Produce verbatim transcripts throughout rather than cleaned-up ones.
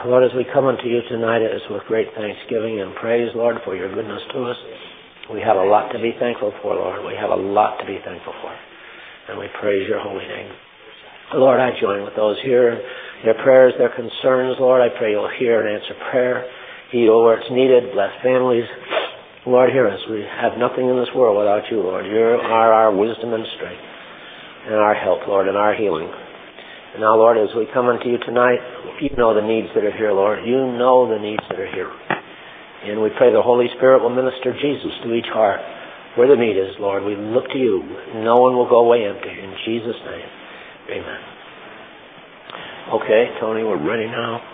Lord, as we come unto you tonight, it is with great thanksgiving and praise, Lord, for your goodness to us. We have a lot to be thankful for, Lord. We have a lot to be thankful for. And we praise your holy name. Lord, I join with those here, their prayers, their concerns. Lord, I pray you'll hear and answer prayer. Heal where it's needed. Bless families. Lord, hear us. We have nothing in this world without you, Lord. You are our wisdom and strength and our help, Lord, and our healing. And now, Lord, as we come unto you tonight, you know the needs that are here, Lord. You know the needs that are here. And we pray the Holy Spirit will minister Jesus to each heart where the need is, Lord. We look to you. No one will go away empty. In Jesus' name, amen. Okay, Tony, we're ready now.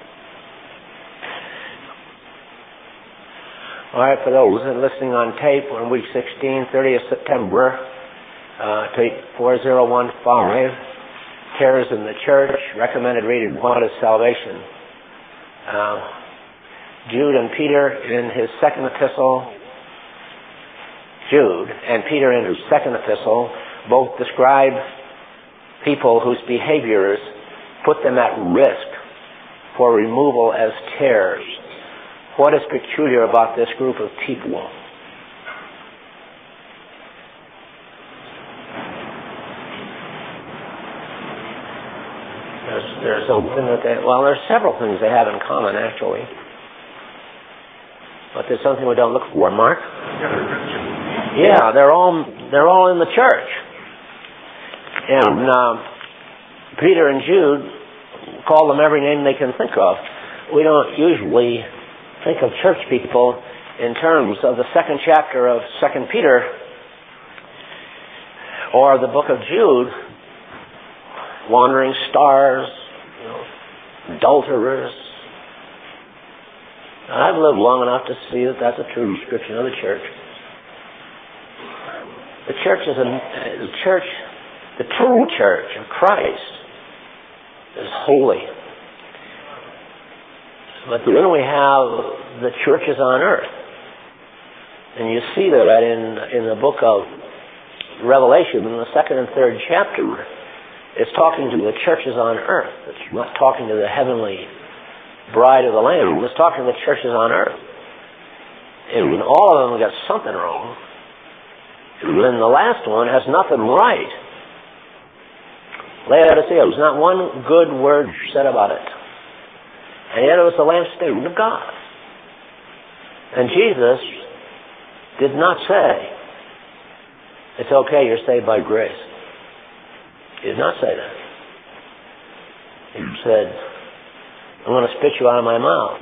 All right, for those listening on tape, on week sixteen, thirtieth of September, uh, tape four oh one five, Tears in the Church, recommended reading, What is Salvation? Uh, Jude and Peter in his second epistle, Jude and Peter in his second epistle, both describe people whose behaviors put them at risk for removal as tares. What is peculiar about this group of people? There's, there's something that they, well, there's several things they have in common, actually. But there's something we don't look for, Mark. Yeah, they're all they're all in the church. And um, Peter and Jude call them every name they can think of. We don't usually think of church people in terms of the second chapter of Second Peter or the book of Jude. Wandering stars, you know, adulterers. I've lived long enough to see that that's a true description of the church. The church is a the church, the true church of Christ is holy. But then we have the churches on earth, and you see that in in the book of Revelation, in the second and third chapter. It's talking to the churches on earth. It's not talking to the heavenly bride of the Lamb. It's talking to the churches on earth. And all of them got something wrong. And then the last one has nothing right. Laodicea, there's not one good word said about it. And yet it was the lampstand of God. And Jesus did not say, it's okay, you're saved by grace. He did not say that. He said, I'm going to spit you out of my mouth.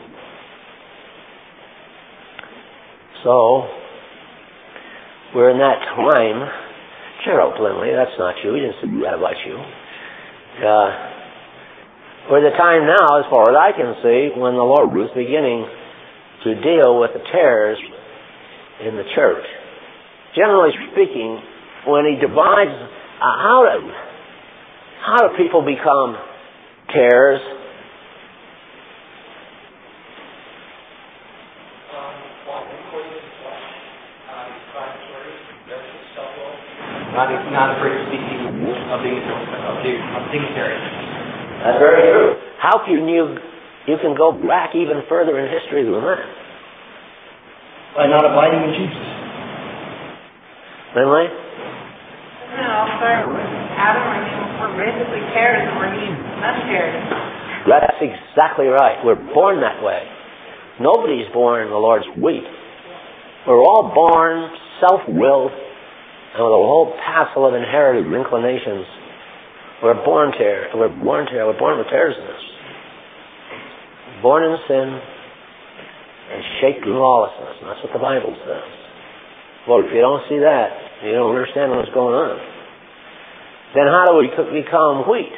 So, we're in that time. Gerald Lindley, that's not you. He didn't say that about you. Uh, we're the time now, as far as I can see, when the Lord was beginning to deal with the tares in the church. Generally speaking, when He divides uh, how to How do people become tares? Not, not afraid of speaking of the of the of dignitary. That's very true. How can you you can go back even further in history than that? By not abiding in Jesus. Lindley? No, start with Adam. I mean, we're basically tares, and we're being not tares. That's exactly right. We're born that way. Nobody's born the Lord's wheat. We're all born self-willed and with a whole passel of inherited inclinations. We're born tares. We're born tares. We're born with tares in us. Born in sin and shaped in lawlessness. And that's what the Bible says. Well, if you don't see that, you don't understand what's going on. Then how do we become wheat?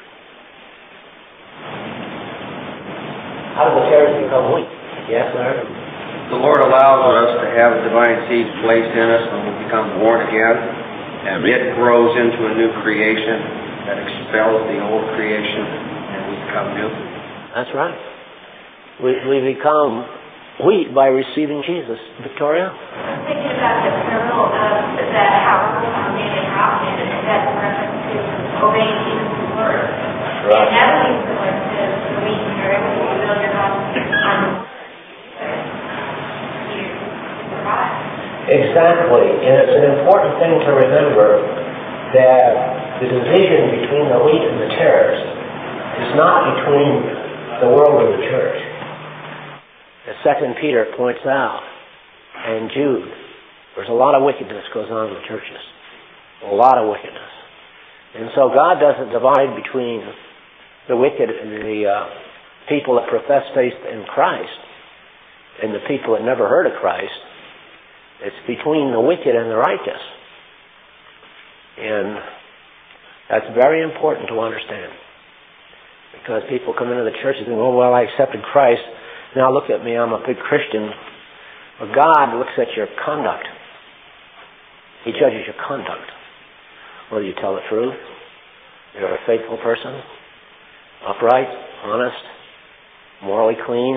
How do the tares become wheat? Yes, Larry? The Lord allows us to have divine seeds placed in us when we become born again, and it grows into a new creation that expels the old creation, and we become new. That's right. We, we become wheat by receiving Jesus. Victoria? I'm thinking about the parable of the house on David Rock, and that's a reference to obeying Jesus' word. Right. And that would be similar to the wheat and wherever you build your house Exactly. And it's an important thing to remember that the division between the wheat and the tares is not between the world and the church. As Second Peter points out, and Jude, there's a lot of wickedness goes on in the churches. A lot of wickedness. And so God doesn't divide between the wicked and the uh, people that profess faith in Christ and the people that never heard of Christ. It's between the wicked and the righteous. And that's very important to understand. Because people come into the church and think, oh, well, I accepted Christ. Now look at me, I'm a big Christian. Well, God looks at your conduct. He judges your conduct. Whether you tell the truth, you're a faithful person, upright, honest, morally clean.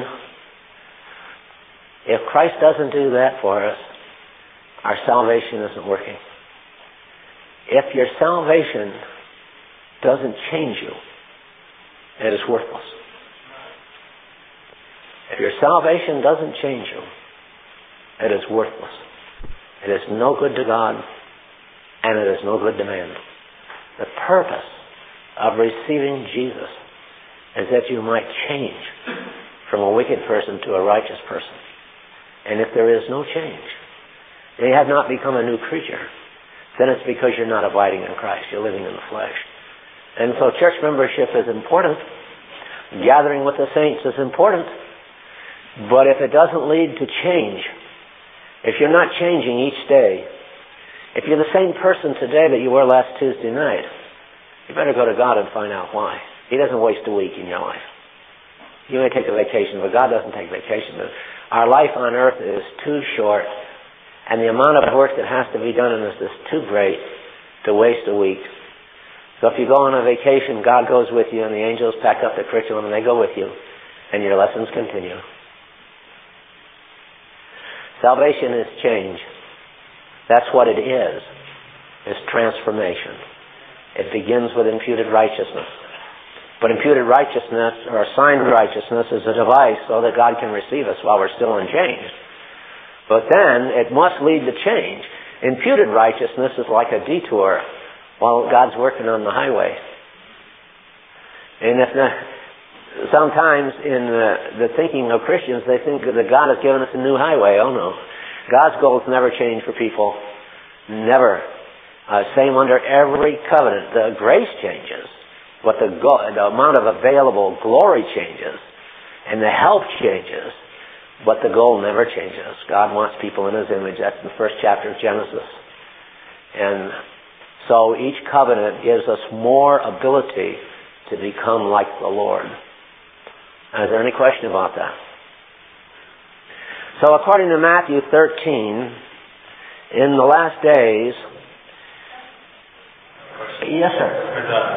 If Christ doesn't do that for us, our salvation isn't working. If your salvation doesn't change you, it is worthless. If your salvation doesn't change you, it is worthless. It is no good to God, and it is no good to man. The purpose of receiving Jesus is that you might change from a wicked person to a righteous person. And if there is no change, you have not become a new creature, then it's because you're not abiding in Christ. You're living in the flesh. And so church membership is important. Gathering with the saints is important. But if it doesn't lead to change, if you're not changing each day, if you're the same person today that you were last Tuesday night, you better go to God and find out why. He doesn't waste a week in your life. You may take a vacation, but God doesn't take vacation. Our life on earth is too short, and the amount of work that has to be done in this is too great to waste a week. So if you go on a vacation, God goes with you, and the angels pack up the curriculum, and they go with you, and your lessons continue. Salvation is change. That's what it is. It's transformation. It begins with imputed righteousness. But imputed righteousness, or assigned righteousness, is a device so that God can receive us while we're still unchanged. But then, it must lead to change. Imputed righteousness is like a detour while God's working on the highway. And if the, sometimes in the, the thinking of Christians, they think that God has given us a new highway. Oh no. God's goals never change for people. Never. Uh, same under every covenant. The grace changes, but the, go- the amount of available glory changes, and the help changes, but the goal never changes. God wants people in His image. That's the first chapter of Genesis. And so each covenant gives us more ability to become like the Lord. Is there any question about that? So according to Matthew thirteen, in the last days... Yes, sir. Could, uh,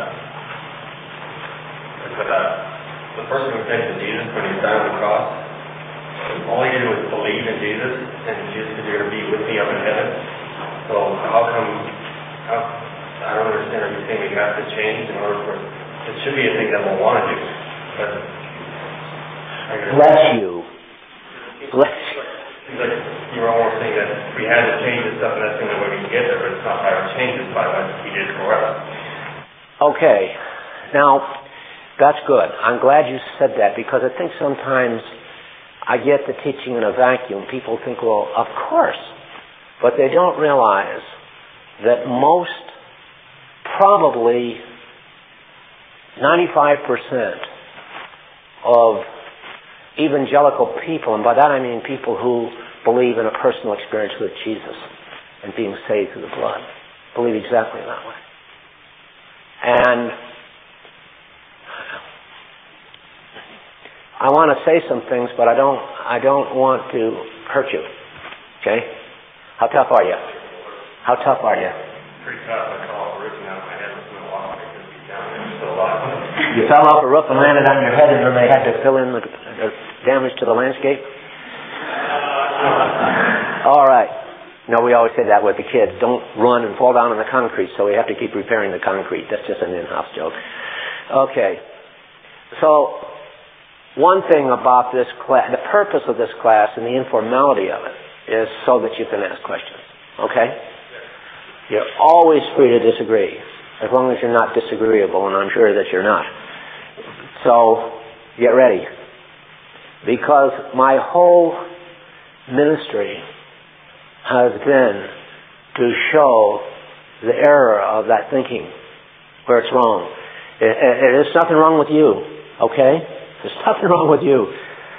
could, uh, the person who accepted Jesus when he died on the cross, all he did was believe in Jesus, and Jesus said, you're going to be with me up in heaven. So how come, how, I don't understand what you're saying, we have to change in order for, it should be a thing that we'll want to do. But bless you. Bless you. Like you were almost saying that we had to change this stuff, and that's the only way we can get there, but it's not by our changes, by what He did for us. Okay. Now, that's good. I'm glad you said that, because I think sometimes I get the teaching in a vacuum. People think, well, of course. But they don't realize that most, probably ninety-five percent of evangelical people, and by that I mean people who believe in a personal experience with Jesus and being saved through the blood, believe exactly that way. And I want to say some things, but I don't I don't want to hurt you. Okay? How tough are you? How tough are you? Pretty tough. I call it ripping out of my head with my walk because he's down there still alive. You fell off a roof and landed on your head, and then they had to fill in the, the damage to the landscape? All right. No, we always say that with the kids. Don't run and fall down on the concrete, so we have to keep repairing the concrete. That's just an in-house joke. Okay. So, one thing about this class, the purpose of this class and the informality of it is so that you can ask questions. Okay? You're always free to disagree, as long as you're not disagreeable, and I'm sure that you're not. So, get ready. Because my whole ministry has been to show the error of that thinking, where it's wrong. It, it, there's nothing wrong with you, okay? There's nothing wrong with you.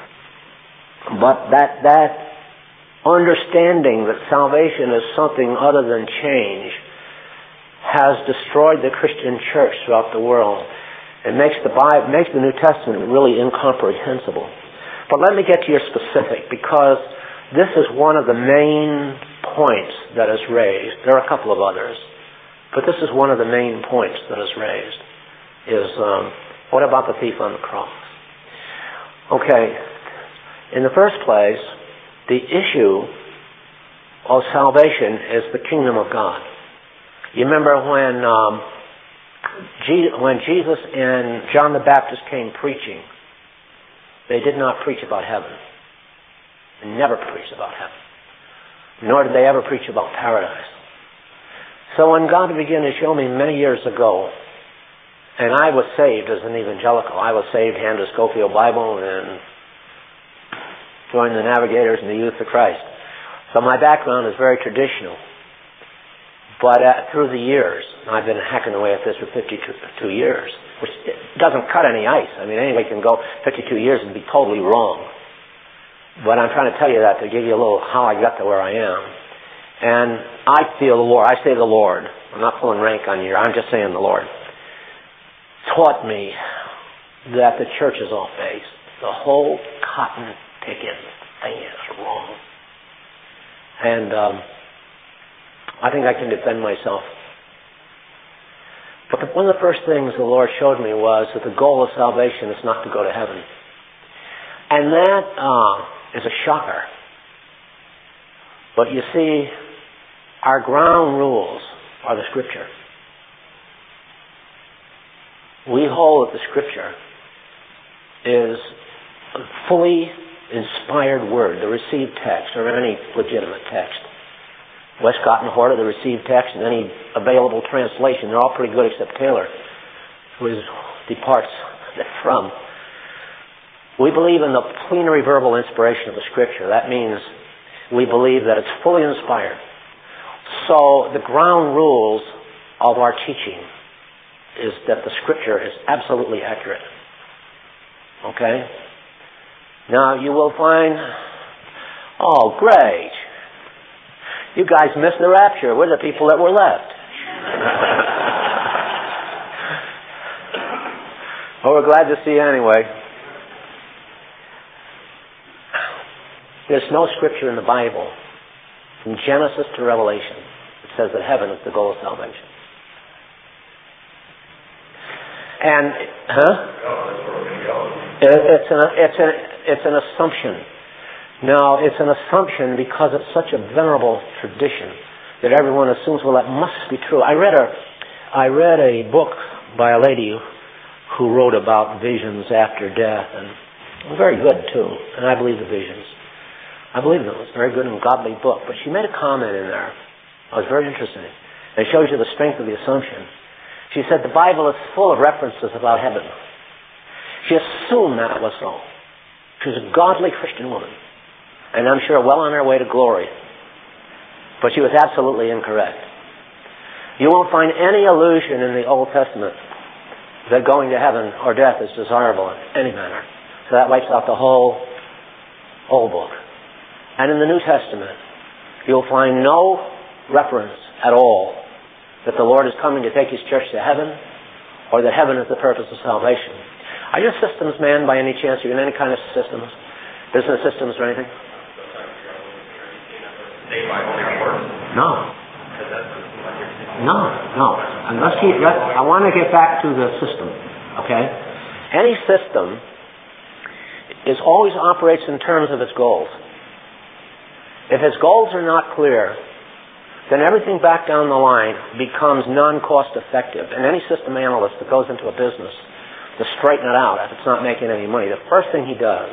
But that, that understanding that salvation is something other than change has destroyed the Christian church throughout the world. It makes the Bible, makes the New Testament really incomprehensible. But let me get to your specific, because this is one of the main points that is raised. There are a couple of others, but this is one of the main points that is raised. Is um, what about the thief on the cross? Okay, in the first place, the issue of salvation is the kingdom of God. You remember when um, Je- when Jesus and John the Baptist came preaching, they did not preach about heaven. They never preached about heaven. Nor did they ever preach about paradise. So when God began to show me many years ago, and I was saved as an evangelical. I was saved, handed a Scofield Bible, and joined the Navigators and the Youth of Christ. So my background is very traditional. But uh, through the years, I've been hacking away at this for fifty-two years, which doesn't cut any ice. I mean, anybody can go fifty-two years and be totally wrong. But I'm trying to tell you that to give you a little how I got to where I am. And I feel the Lord, I say the Lord, I'm not pulling rank on you, I'm just saying the Lord, taught me that the church is off base. The whole cotton picking thing is wrong. And um, I think I can defend myself. But the, one of the first things the Lord showed me was that the goal of salvation is not to go to heaven. And that uh, is a shocker. But you see, our ground rules are the Scripture. We hold that the Scripture is a fully inspired word, the received text, or any legitimate text. Westcott and Horta, the received text, and any available translation, they're all pretty good except Taylor, who is, departs from. We believe in the plenary verbal inspiration of the Scripture. That means we believe that it's fully inspired. So the ground rules of our teaching is that the Scripture is absolutely accurate. Okay? Now you will find, oh great, you guys missed the rapture. We're the people that were left. Well, we're glad to see you anyway. There's no scripture in the Bible, from Genesis to Revelation, that says that heaven is the goal of salvation. And, huh? It's an, it's an, it's an assumption. Now, it's an assumption because it's such a venerable tradition that everyone assumes, well, that must be true. I read a, I read a book by a lady who wrote about visions after death, and very good too. And I believe the visions. I believe it was a very good and godly book. But she made a comment in there. It was very interesting. It shows you the strength of the assumption. She said the Bible is full of references about heaven. She assumed that it was so. She was a godly Christian woman. And I'm sure well on her way to glory. But she was absolutely incorrect. You won't find any allusion in the Old Testament that going to heaven or death is desirable in any manner. So that wipes out the whole Old Book. And in the New Testament, you'll find no reference at all that the Lord is coming to take His church to heaven, or that heaven is the purpose of salvation. Are you a systems man by any chance? Are you in any kind of systems? Business systems or anything? No. No, no. And let's keep, let, I want to get back to the system, okay? Any system is always operates in terms of its goals. If its goals are not clear, then everything back down the line becomes non-cost effective. And any system analyst that goes into a business to straighten it out, if it's not making any money, the first thing he does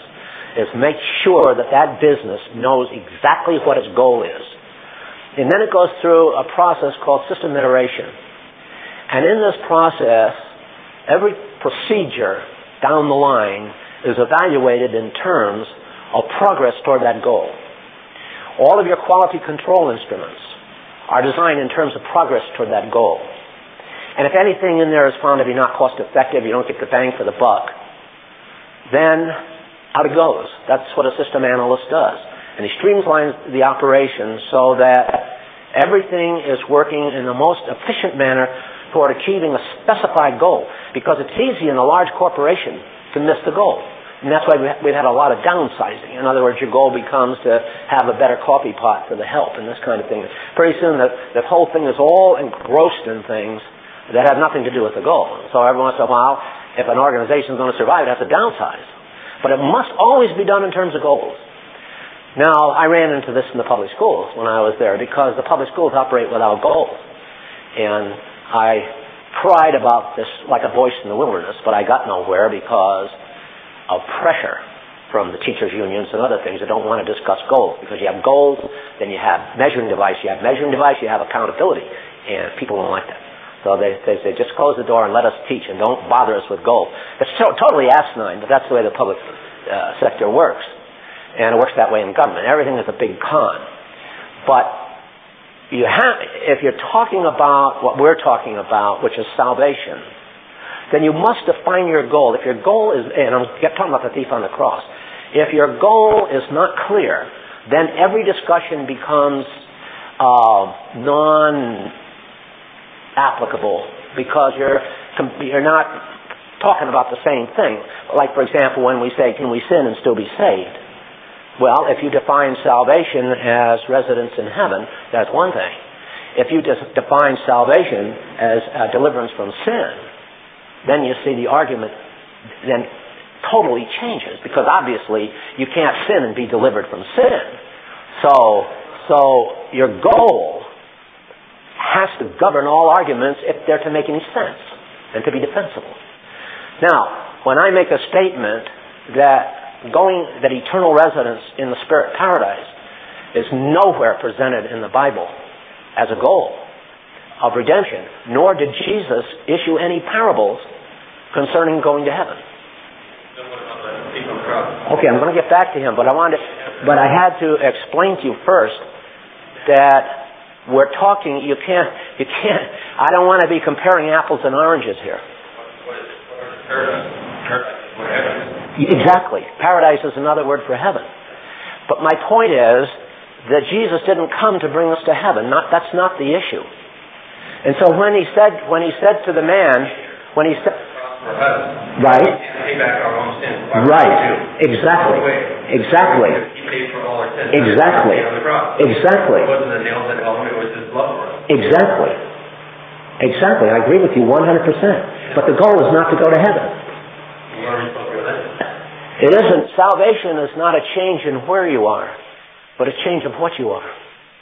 is make sure that that business knows exactly what its goal is. And then it goes through a process called system iteration. And in this process, every procedure down the line is evaluated in terms of progress toward that goal. All of your quality control instruments are designed in terms of progress toward that goal. And if anything in there is found to be not cost effective, you don't get the bang for the buck, then out it goes. That's what a system analyst does. And he streamlines the operation so that everything is working in the most efficient manner toward achieving a specified goal. Because it's easy in a large corporation to miss the goal. And that's why we've had a lot of downsizing. In other words, your goal becomes to have a better coffee pot for the help and this kind of thing. Pretty soon the, the whole thing is all engrossed in things that have nothing to do with the goal. So every once in a while, if an organization is going to survive, it has to downsize. But it must always be done in terms of goals. Now, I ran into this in the public schools when I was there because the public schools operate without goals. And I cried about this like a voice in the wilderness, but I got nowhere because of pressure from the teachers' unions and other things that don't want to discuss goals. Because you have goals, then you have measuring device. You have measuring device, you have accountability. And people don't like that. So they, they say, just close the door and let us teach and don't bother us with goals. It's so, totally asinine, but that's the way the public uh, sector works. And it works that way in government. Everything is a big con. But you have, if you're talking about what we're talking about, which is salvation, then you must define your goal. If your goal is, and I'm talking about the thief on the cross, if your goal is not clear, then every discussion becomes uh, non-applicable because you're you're not talking about the same thing. Like, for example, when we say, can we sin and still be saved? Well, if you define salvation as residence in heaven, that's one thing. If you just define salvation as uh, deliverance from sin, then you see the argument then totally changes, because obviously you can't sin and be delivered from sin. So, so your goal has to govern all arguments if they're to make any sense and to be defensible. Now, when I make a statement that going that eternal residence in the spirit paradise is nowhere presented in the Bible as a goal of redemption, nor did Jesus issue any parables concerning going to heaven. Okay, I'm going to get back to him, but I wanted, but I had to explain to you first that we're talking. You can't, you can't. I don't want to be comparing apples and oranges here. Exactly, paradise is another word for heaven. But my point is that Jesus didn't come to bring us to heaven. Not that's not the issue. And so when he said, when he said to the man, when he said, right, right, exactly, exactly, exactly, exactly, exactly, exactly. I agree with you one hundred percent. But the goal is not to go to heaven. It isn't. Salvation is not a change in where you are, but a change of what you are.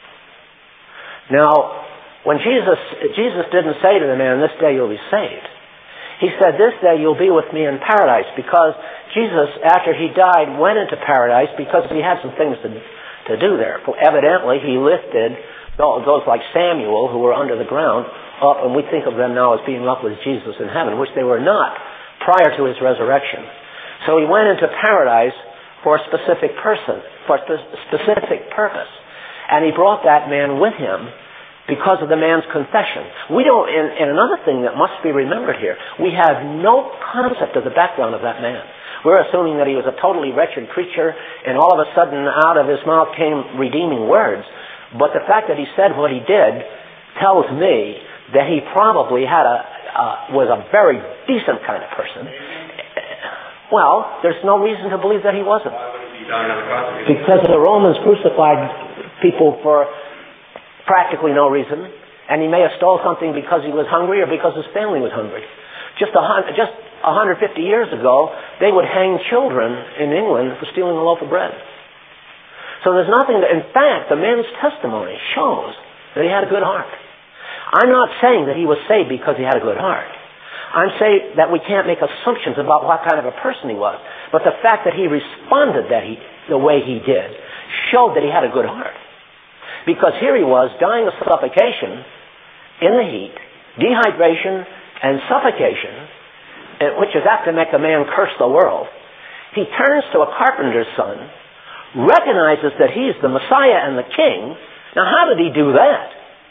Now, when Jesus, Jesus didn't say to the man, this day you'll be saved. He said, this day you'll be with me in paradise, because Jesus, after he died, went into paradise because he had some things to, to do there. Evidently, he lifted those like Samuel, who were under the ground, up, and we think of them now as being up with Jesus in heaven, which they were not prior to his resurrection. So he went into paradise for a specific person, for a specific purpose. And he brought that man with him because of the man's confession. We don't, and, and another thing that must be remembered here, we have no concept of the background of that man. We're assuming that he was a totally wretched creature, and all of a sudden out of his mouth came redeeming words. But the fact that he said what he did tells me that he probably had a, uh, was a very decent kind of person. Well, there's no reason to believe that he wasn't. Because the Romans crucified people for practically no reason, and he may have stole something because he was hungry or because his family was hungry. Just a hundred, just one hundred fifty years ago, they would hang children in England for stealing a loaf of bread. So there's nothing that, in fact, the man's testimony shows that he had a good heart. I'm not saying that he was saved because he had a good heart. I'm saying that we can't make assumptions about what kind of a person he was. But the fact that he responded that he, the way he did showed that he had a good heart. Because here he was dying of suffocation in the heat, dehydration and suffocation, which is apt to make a man curse the world. He turns to a carpenter's son, recognizes that he's the Messiah and the King. Now how did he do that?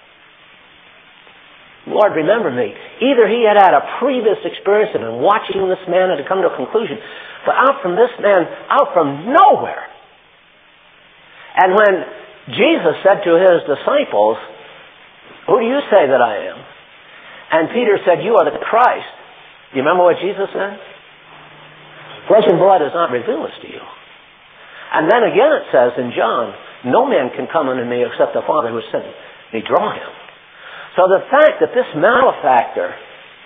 Lord, remember me. Either he had had a previous experience of been watching this man and had come to a conclusion, but out from this man, out from nowhere. And when Jesus said to his disciples, "Who do you say that I am?" And Peter said, "You are the Christ." Do you remember what Jesus said? "Flesh and blood has not revealed this to you." And then again it says in John, "No man can come unto me except the Father who sent me draw him." So the fact that this malefactor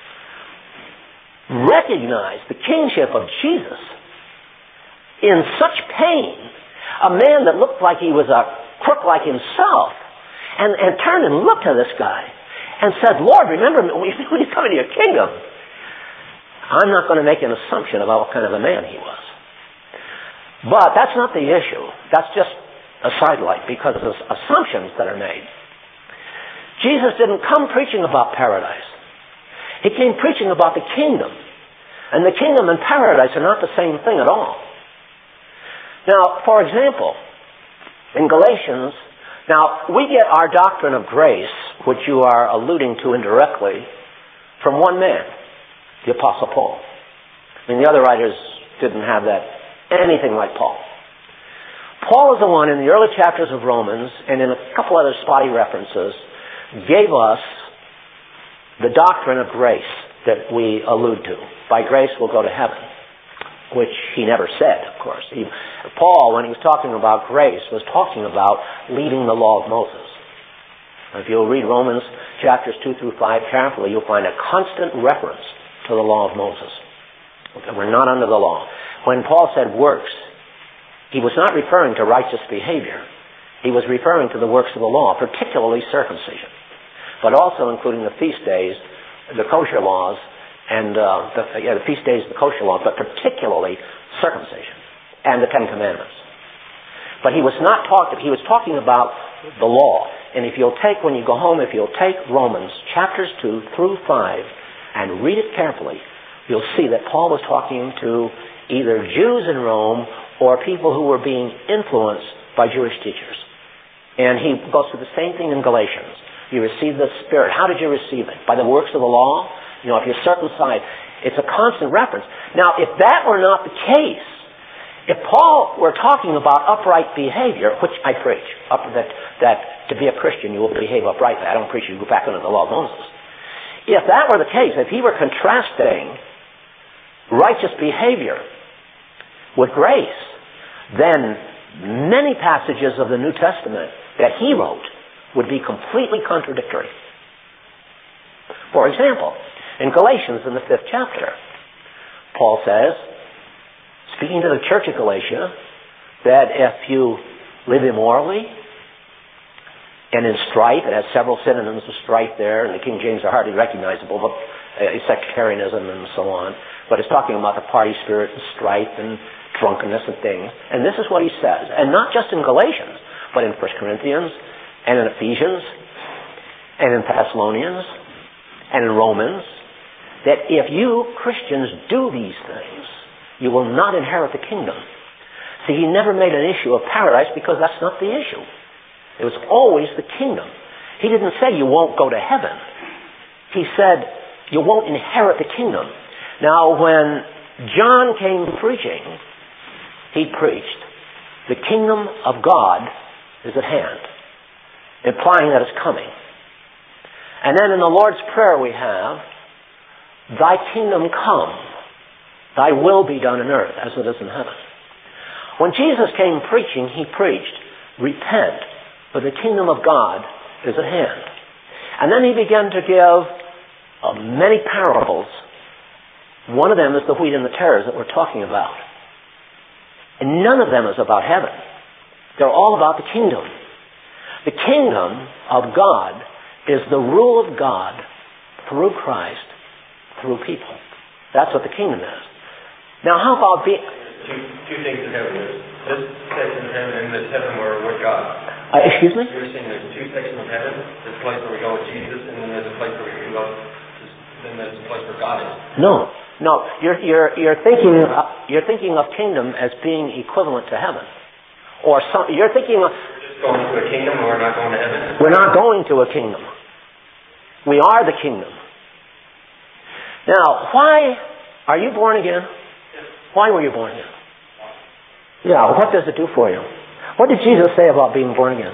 recognized the kingship of Jesus in such pain, a man that looked like he was a crook like himself, and, and turned and looked at this guy and said, "Lord, remember me when you come into your kingdom." I'm not going to make an assumption about what kind of a man he was. But that's not the issue. That's just a sidelight because of the assumptions that are made. Jesus didn't come preaching about paradise. He came preaching about the kingdom. And the kingdom and paradise are not the same thing at all. Now, for example, in Galatians, now we get our doctrine of grace, which you are alluding to indirectly, from one man, the Apostle Paul. I mean, the other writers didn't have that anything like Paul. Paul is the one in the early chapters of Romans and in a couple other spotty references gave us the doctrine of grace that we allude to. By grace we'll go to heaven, which he never said, of course. He, Paul, when he was talking about grace, was talking about leaving the law of Moses. If you'll read Romans chapters two through five carefully, you'll find a constant reference to the law of Moses. Okay, we're not under the law. When Paul said works, he was not referring to righteous behavior. He was referring to the works of the law, particularly circumcision, but also including the feast days, the kosher laws, and uh, the, yeah, the feast days, the kosher laws, but particularly circumcision and the Ten Commandments. But he was not talking. He was talking about the law. And if you'll take, when you go home, if you'll take Romans chapters two through five and read it carefully, you'll see that Paul was talking to either Jews in Rome or people who were being influenced by Jewish teachers. And he goes through the same thing in Galatians. You receive the Spirit. How did you receive it? By the works of the law? You know, if you're circumcised. It's a constant reference. Now, if that were not the case, if Paul were talking about upright behavior, which I preach, up, that, that to be a Christian you will behave uprightly. I don't preach you go back under the law of Moses. If that were the case, if he were contrasting righteous behavior with grace, then many passages of the New Testament that he wrote would be completely contradictory. For example, in Galatians in the fifth chapter, Paul says, speaking to the church of Galatia, that if you live immorally and in strife, it has several synonyms of strife there, and the King James are hardly recognizable, but uh, sectarianism and so on. But it's talking about the party spirit and strife and drunkenness and things. And this is what he says. And not just in Galatians, but in First Corinthians and in Ephesians and in Thessalonians and in Romans, that if you Christians do these things, you will not inherit the kingdom. See, he never made an issue of paradise because that's not the issue. It was always the kingdom. He didn't say you won't go to heaven. He said you won't inherit the kingdom. Now, when John came preaching, he preached, the kingdom of God is at hand, implying that it's coming. And then in the Lord's Prayer we have, thy kingdom come, thy will be done on earth as it is in heaven. When Jesus came preaching, he preached, repent, for the kingdom of God is at hand. And then he began to give uh, many parables. One of them is the wheat and the tares that we're talking about. And none of them is about heaven. They're all about the kingdom. The kingdom of God is the rule of God through Christ, through people. That's what the kingdom is. Now, how about be... two two things in heaven. There's this section of heaven and this heaven where we're with God. Uh, excuse me? You're saying there's two sections of heaven. There's a place where we go with Jesus, and then there's a place where we can go. Then there's a place where God is. No, no. You're you're you're thinking uh, you're thinking of kingdom as being equivalent to heaven, or some, you're thinking of. We're just going to a kingdom, and we're not going to heaven. We're not going to a kingdom. We are the kingdom. Now, why are you born again? Why were you born again? Yeah. What does it do for you? What did Jesus say about being born again?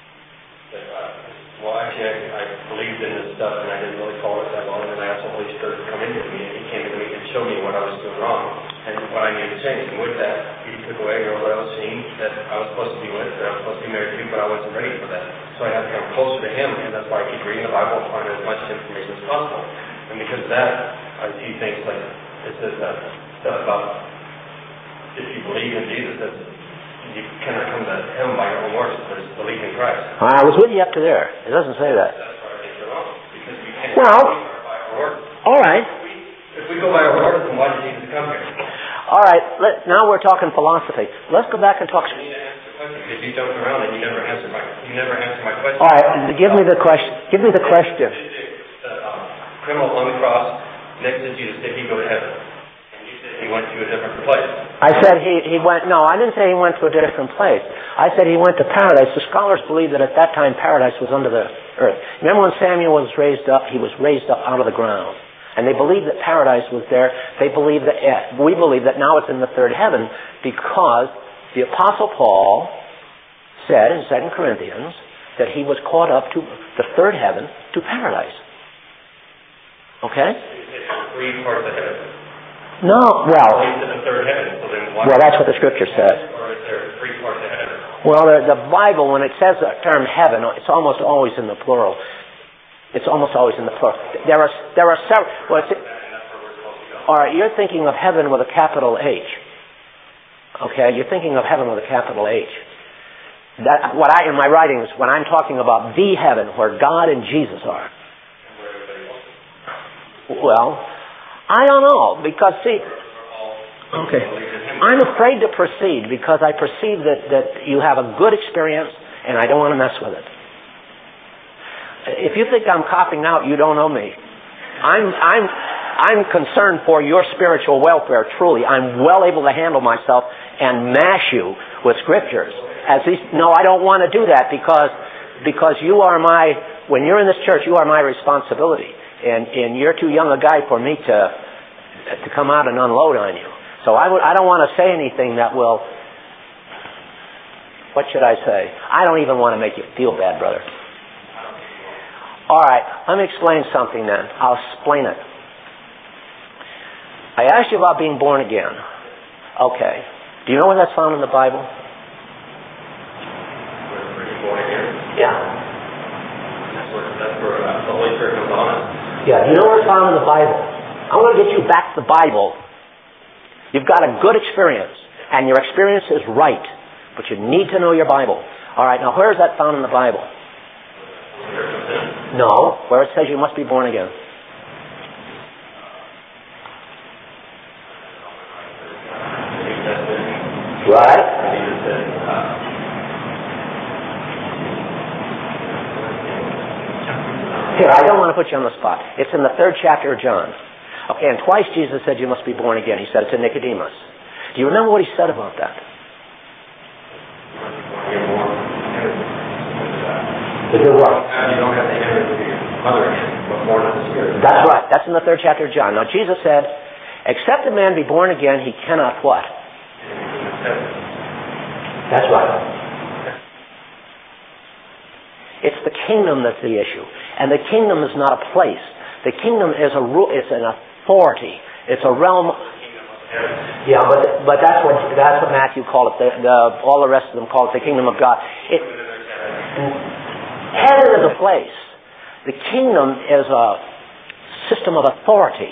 Well, actually, I, I believed in this stuff, and I didn't really follow it that long. And I asked the Holy Spirit to come into me, and He came into me and showed me what I was doing wrong and what I needed to change. And with that, He took away all that I was seeing that I was supposed to be with, that I was supposed to be married to, but I wasn't ready for that. So I had to come closer to Him, and that's why I keep reading the Bible and finding as much information as possible. And because of that, I see things like it says that stuff about if you believe in Jesus, that you cannot come to Him by your own works, but it's belief in Christ. I was with you up to there. It doesn't say that. That's why I think they're wrong. Because we can't Well, believe by our works. All right. If we, if we go by our works, then why did Jesus come here? All right. Let, now we're talking philosophy. Let's go back and talk. You need to answer the question because you jumped around and you never answered my you never answered my question. All right. Give me the question. Give me the question. The um, criminal on the cross next to Jesus, did he go to heaven? And you said he went to a different place. I said he, he went, no, I didn't say he went to a different place. I said he went to paradise. The scholars believe that at that time paradise was under the earth. Remember when Samuel was raised up, he was raised up out of the ground. And they believe that paradise was there. They believe that, uh, we believe that now it's in the third heaven because the Apostle Paul said in Second Corinthians that he was caught up to the third heaven, to paradise. Okay? Three parts of heaven. No, well, Into the third heaven. So then why well, that's what the Scripture says. Or is there three parts of heaven? Well, the, the Bible, when it says the term heaven, it's almost always in the plural. It's almost always in the plural. There are there are several. Well, it's, all right, you're thinking of heaven with a capital H. Okay, you're thinking of heaven with a capital H. That what I in my writings when I'm talking about the heaven where God and Jesus are. Well, I don't know, because see, okay, I'm afraid to proceed because I perceive that, that you have a good experience and I don't want to mess with it. If you think I'm copping out, you don't know me. I'm, I'm, I'm concerned for your spiritual welfare, truly. I'm well able to handle myself and mash you with scriptures. As these, no, I don't want to do that because, because you are my, when you're in this church, you are my responsibility. And, and you're too young a guy for me to to come out and unload on you. So I, would, I don't want to say anything that will, what should I say? I don't even want to make you feel bad, brother. All right, let me explain something then. I'll explain it. I asked you about being born again. Okay. Do you know where that's found in the Bible? Were you born again? Yeah. That's where, that's where uh, the Holy Spirit comes on us. Yeah, do you know where it's found in the Bible? I want to get you back to the Bible. You've got a good experience, and your experience is right, but you need to know your Bible. All right, now where is that found in the Bible? No, where it says you must be born again. Right? Here, I don't want to put you on the spot. It's in the third chapter of John. Okay, and twice Jesus said you must be born again. He said it to Nicodemus. Do you remember what he said about that? To do what? You don't have to enter into your mother again, but born of the Spirit. That's right. That's in the third chapter of John. Now, Jesus said, except a man be born again, he cannot what? That's right. It's the kingdom that's the issue. And the kingdom is not a place. The kingdom is a ru- it's an authority. It's a realm. Yeah, but but that's what that's what Matthew called it. The, the, all the rest of them call it the kingdom of God. It, heaven is a place. The kingdom is a system of authority.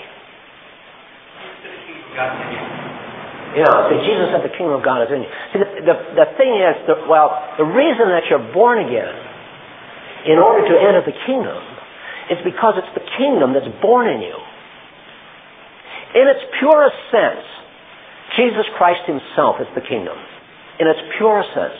Yeah, see, Jesus said the kingdom of God is in you. See, the, the, the thing is, the, well, the reason that you're born again in order to enter the kingdom is because it's the kingdom that's born in you. In its purest sense, Jesus Christ himself is the kingdom in its purest sense.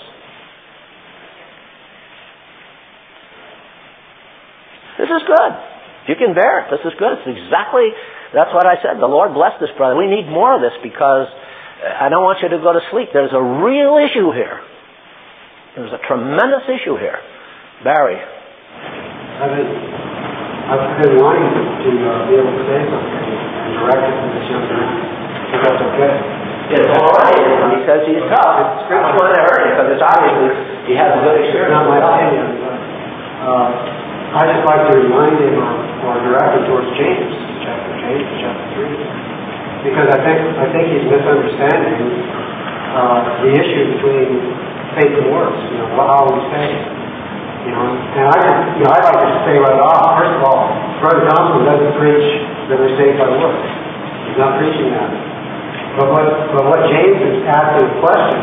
This is good. You can bear it. This is good. It's exactly, that's what I said. The Lord bless this brother. We need more of this because I don't want you to go to sleep. There's a real issue here. There's a tremendous issue here. Barry. I've been, I've been wanting to uh, be able to say something and direct it to this young man. If that's okay. It's all right. He says he's tough. It's good. That's why I heard it, because it's obviously he has a good experience. Not my opinion, but uh, I just like to remind him or, or direct him towards James, chapter James, chapter three, because I think I think he's misunderstanding uh, the issue between faith and works. You know, how we say. You know, and I, you know, I'd like to say right off. First of all, Brother Johnson doesn't preach that we're saved by works. He's not preaching that. But what, but what James is asking the question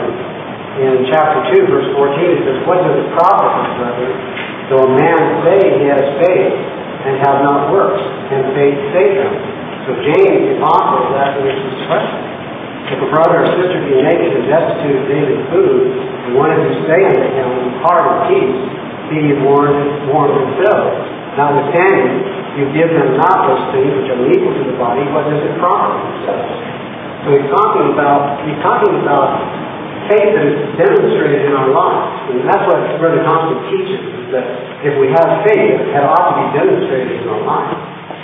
in chapter two, verse fourteen, it says, "What does it profit, my brother, though a man say he has faith and have not works, and faith save him?" So James, the apostle, is asking us this question: if a brother or sister be naked and destitute of daily food, and one of you say unto him, "Depart in peace, be ye warned, warned and filled," notwithstanding, you give them not those things which are needful to the body, what does it profit themselves? So he's talking about he's talking about faith that is demonstrated in our lives. And that's what Brother Thompson teaches, is that if we have faith, it ought to be demonstrated in our lives.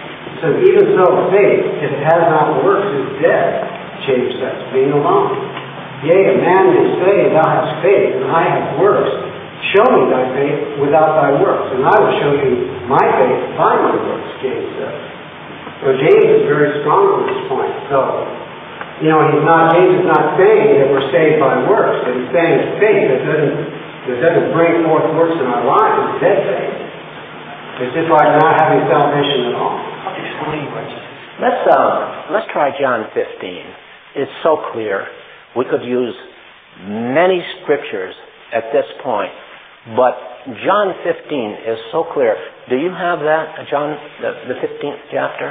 So even so, faith, if it has not works, is dead, James says, being alone. Yea, a man may say, "Thou hast faith, and I have works. Show me thy faith without thy works, and I will show you my faith by my works," James says. So James is very strong on this point. So, you know, he's not, James is not saying that we're saved by works, but he's saying that faith that doesn't, that doesn't bring forth works in our lives is dead faith. It's just like not having salvation at all. Let's, uh, let's try John fifteen. It's so clear. We could use many scriptures at this point, but John fifteen is so clear. Do you have that, John, the, the fifteenth chapter?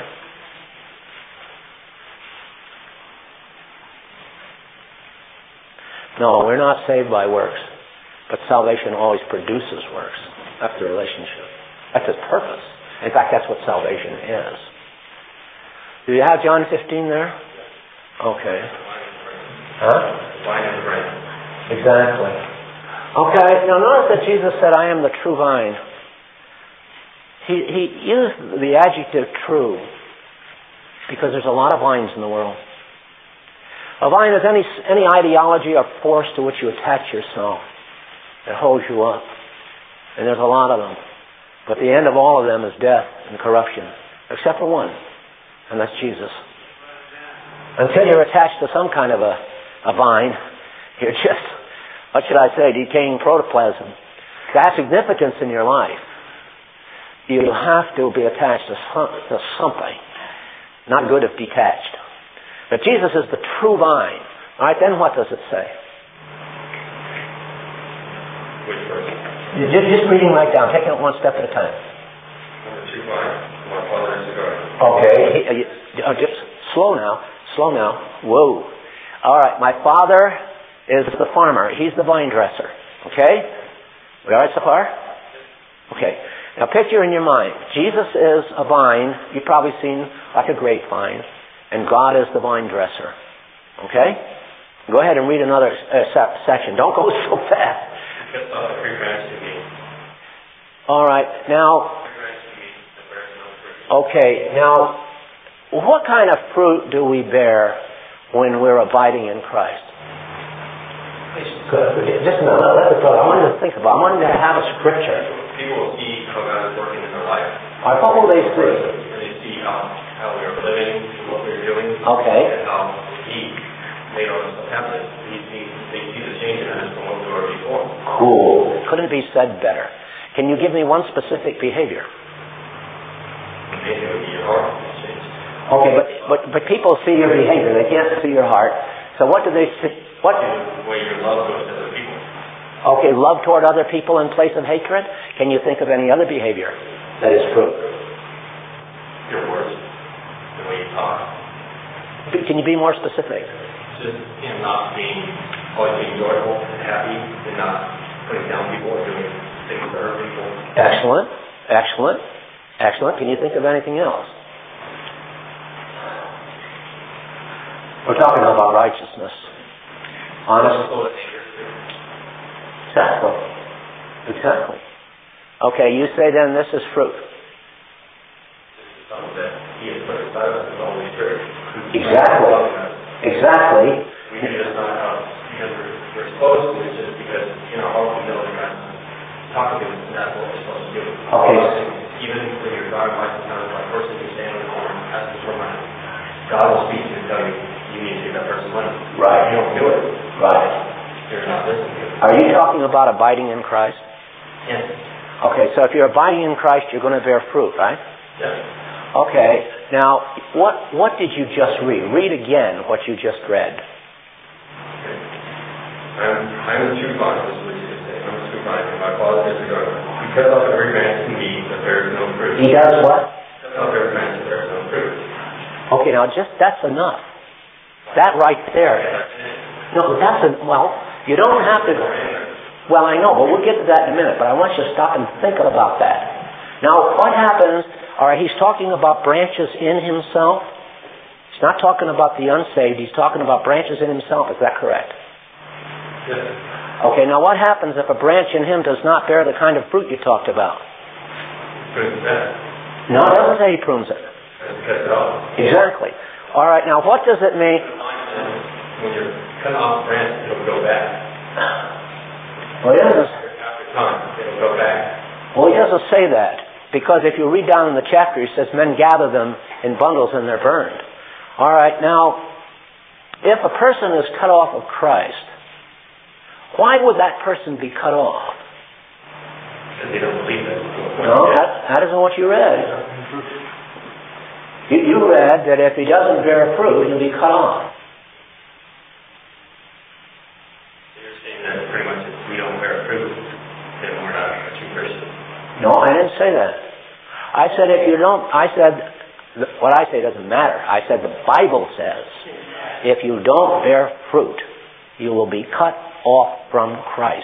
No, we're not saved by works, but salvation always produces works. That's the relationship. That's its purpose. In fact, that's what salvation is. Do you have John fifteen there? Okay. Huh? Wine and bread. Exactly. Okay, now notice that Jesus said, "I am the true vine." He, he used the adjective true because there's a lot of vines in the world. A vine is any any ideology or force to which you attach yourself that holds you up. And there's a lot of them. But the end of all of them is death and corruption, except for one, and that's Jesus. Until you're attached to some kind of a, a vine, you're just, what should I say, decaying protoplasm. To have significance in your life, you have to be attached to, some, to something. Not good if detached. But Jesus is the true vine. All right, then what does it say? Which verse? Just, just reading right down, taking it one step at a time. Number two, vine. My Father is the garden. Okay, he, uh, just slow now, slow now. Whoa. All right, my Father is the farmer. He's the vine dresser. Okay? We all right so far? Okay. Now picture in your mind, Jesus is a vine. You've probably seen like a grapevine. And God is the vine dresser. Okay? Go ahead and read another uh, section. Don't go so fast. All right. Now, okay. Now, what kind of fruit do we bear when we're abiding in Christ? Good. Just a minute. Let the I wanted to think about. I wanted to have a scripture. People will see how God is working in their life. All right, what will they see? They see how, how we are living, what we're doing, okay, and how He made all this stuff happen. They see, they see the change in us from what we were before. Cool. Couldn't be said better. Can you give me one specific behavior? Behavior would be your heart change. Okay, but, but but people see your behavior. They can't see your heart. So what do they see? What? The way your love goes to other people. Okay, love toward other people in place of hatred. Can you think of any other behavior that is fruit? Your words, the way you talk. Can you be more specific? just him not being, always being joyful and happy and not putting down people or doing things to hurt people. Excellent. Excellent. Excellent. Can you think of anything else? We're talking about righteousness. Honest. Exactly. Exactly. Okay, you say then this is fruit. Something that he has put inside of us is the Holy Spirit. Exactly. Exactly. We do this not out because we're, we're supposed to, it's just because in our heart we know that God talk to him, and that's what we're supposed to do. Okay. Even when you're driving by sometimes, like person you stand in the corner and ask for money, God will speak to you and tell you, you need to give that person money. Right. You don't do it. Right. You're not listening to it. Are you talking about abiding in Christ? Yes. Okay, so if you're abiding in Christ, you're going to bear fruit, right? Yes. Okay, now, what what did you just read? Read again what you just read. Okay. I'm, I'm the true vine, this is what you say. I'm the true vine, and my Father is the gardener. He cuts off every branch in me that bears no fruit. He does what? Cuts off every branch that bears no fruit. Okay, now just, that's enough. That right there. No, that's a, well, you don't have to, well, I know, but we'll get to that in a minute, but I want you to stop and think about that. Now, what happens, all right, he's talking about branches in himself. He's not talking about the unsaved, he's talking about branches in himself, is that correct? Yes. Okay, now what happens if a branch in him does not bear the kind of fruit you talked about? Prunes that. No, it doesn't say he prunes it. Cut it off. Exactly. All right, now what does it mean? When you're cutting off a branch, it'll go back. Well, he doesn't, After time, it'll go back. well, he doesn't say that. Because if you read down in the chapter, he says men gather them in bundles and they're burned. All right, now, if a person is cut off of Christ, why would that person be cut off? Because they don't believe it. No, that, that isn't what you read. You, you read that if he doesn't bear fruit, he'll be cut off. You're saying that pretty much if we don't bear fruit, then we're not a true Christian. No, I didn't say that. I said if you don't, I said, what I say doesn't matter. I said the Bible says, if you don't bear fruit, you will be cut off from Christ.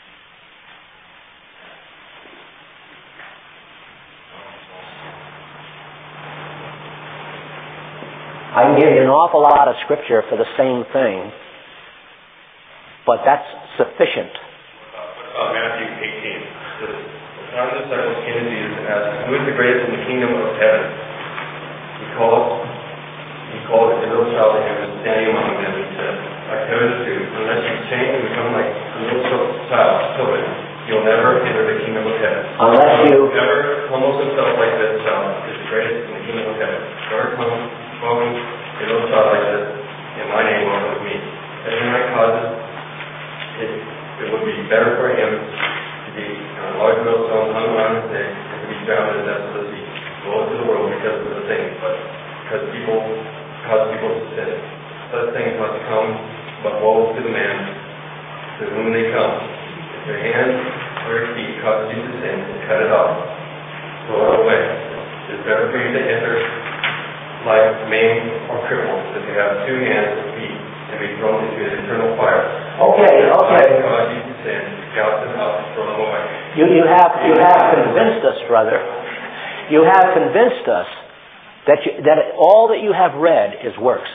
I can give you an awful lot of scripture for the same thing, but that's sufficient. What about Matthew eighteen? The time the disciples came to Jesus and asked, who is the greatest in the kingdom of heaven? He called, he called a little child to him and standing among them and said, I tell you the truth, unless you change and become like a little child, children, you'll never enter the kingdom of heaven. Unless you... Whoever humbles himself like this child is the greatest in the kingdom of heaven. Whoever comes, comes a little child like this, in my name will come with me. If anyone causes, it, it would be better for him to be a large millstone hung around his neck and to be drowned in the depths of the sea. Go into the world because of the things, but because people cause people to sin. Such things must come, but woe to the man to whom they come. If your hand or your feet causes you to sin, cut it off. Throw it away. It is better for you to enter life maimed or crippled than to have two hands or feet and be thrown into an eternal fire. Okay, okay. If cause you to sin, gouge them out and throw them away. You, you have you have convinced us, brother. You have convinced us that you, that all that you have read is works.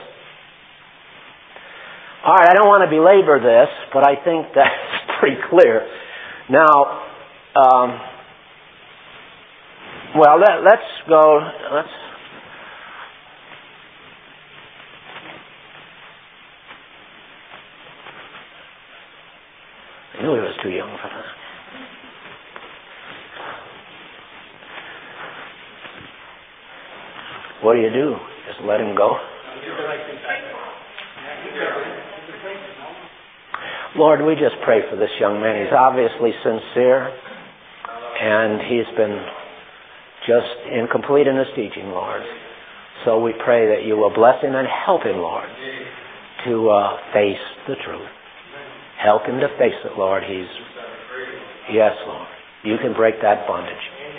All right, I don't want to belabor this, but I think that's pretty clear. Now, um, well, let, let's go. Let's. I knew he was too young for that. What do you do? Just let him go? Lord, we just pray for this young man. He's obviously sincere, and he's been just incomplete in his teaching, Lord. So we pray that you will bless him and help him, Lord, to uh, face the truth. Help him to face it, Lord. He's, yes, Lord. You can break that bondage.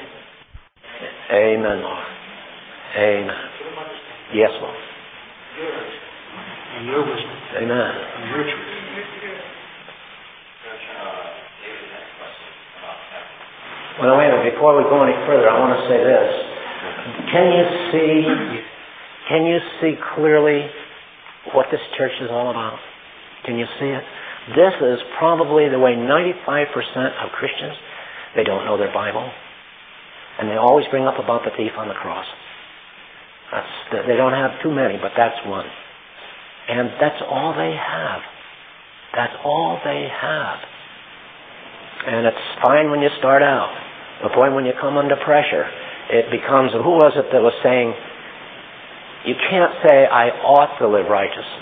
Amen, Lord. Amen. Yes, Lord. And your wisdom. Amen. Well, wait a minute. Before we go any further, I want to say this. Can you see, can you see clearly what this church is all about? Can you see it? This is probably the way ninety-five percent of Christians, they don't know their Bible. And they always bring up about the thief on the cross. That's, they don't have too many, but that's one. And that's all they have. That's all they have. And it's fine when you start out. But boy, when you come under pressure, it becomes, who was it that was saying, you can't say, I ought to live righteously.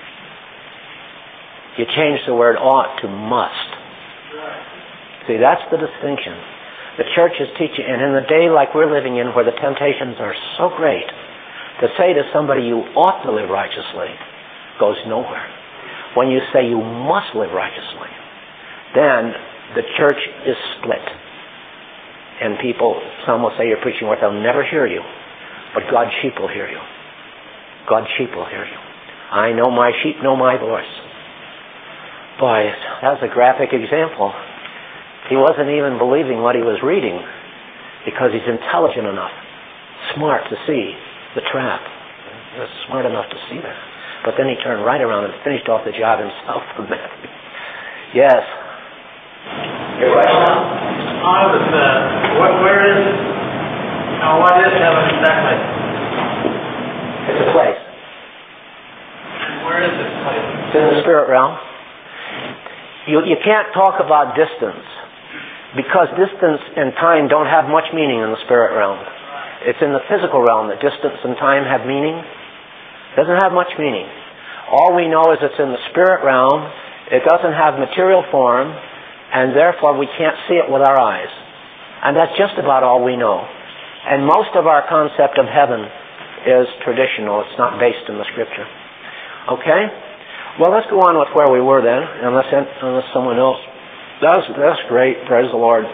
You change the word ought to must. See, that's the distinction. The church is teaching, and in a day like we're living in where the temptations are so great, to say to somebody you ought to live righteously goes nowhere. When you say you must live righteously, then the church is split. And people, some will say you're preaching what they'll never hear you, but God's sheep will hear you. God's sheep will hear you. I know my sheep know my voice. Boy, that was a graphic example. He wasn't even believing what he was reading because he's intelligent enough, smart to see the trap. He was smart enough to see that. But then he turned right around and finished off the job himself from that. Yes. Your question? I was, uh, what, where is, now what is heaven exactly? It's a place. Where is this place? It's in the spirit realm. You, you can't talk about distance because distance and time don't have much meaning in the spirit realm. It's in the physical realm that distance and time have meaning. It doesn't have much meaning. All we know is it's in the spirit realm. It doesn't have material form, and therefore we can't see it with our eyes. And that's just about all we know. And most of our concept of heaven is traditional. It's not based in the Scripture. Okay? Well, let's go on with where we were then, unless unless someone else. That's, that's great. Praise the Lord.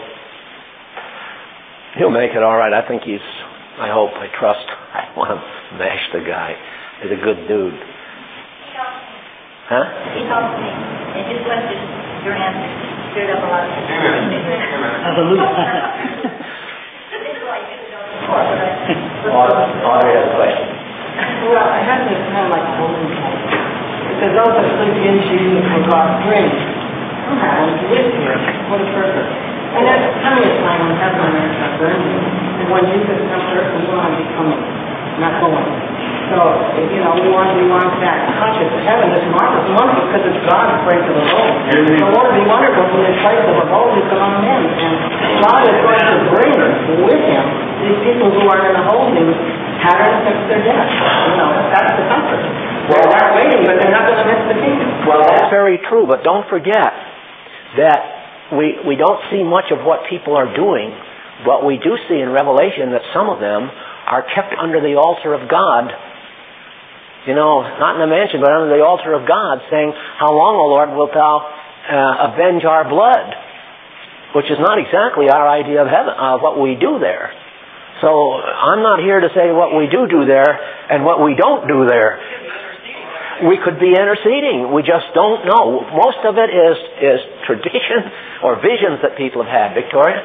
He'll make it all right. I think he's, I hope, I trust. I want to mash the guy. He's a good dude. Huh? He helped me. And his question, your answer, stirred up a lot of things. Hallelujah. This is why you didn't know before, but I... Audrey has a question. Well, I have this kind of like a holding place. Because those that sleep in Jesus will God's grace. I'm having to live here. What a purpose. And there's plenty of time when heaven and earth are burning. And when Jesus comes to earth, we want to be coming, not going. So, you know, we want, we want that conscious of heaven. It's marvelous, wonderful, because it's God's place of abode. So won't it be wonderful when this place of abode is among men? And God is going to bring with him these people who are in the holding pattern since their death. You know, that's the comfort. Well, they're waiting, but they're not going to miss the kingdom. Well, that's very true, but don't forget that we we don't see much of what people are doing, but we do see in Revelation that some of them are kept under the altar of God. You know, not in the mansion, but under the altar of God, saying, how long, O Lord, wilt thou uh, avenge our blood? Which is not exactly our idea of heaven, uh, what we do there. So I'm not here to say what we do do there and what we don't do there. We could be interceding. We just don't know. Most of it is is tradition or visions that people have had. Victoria?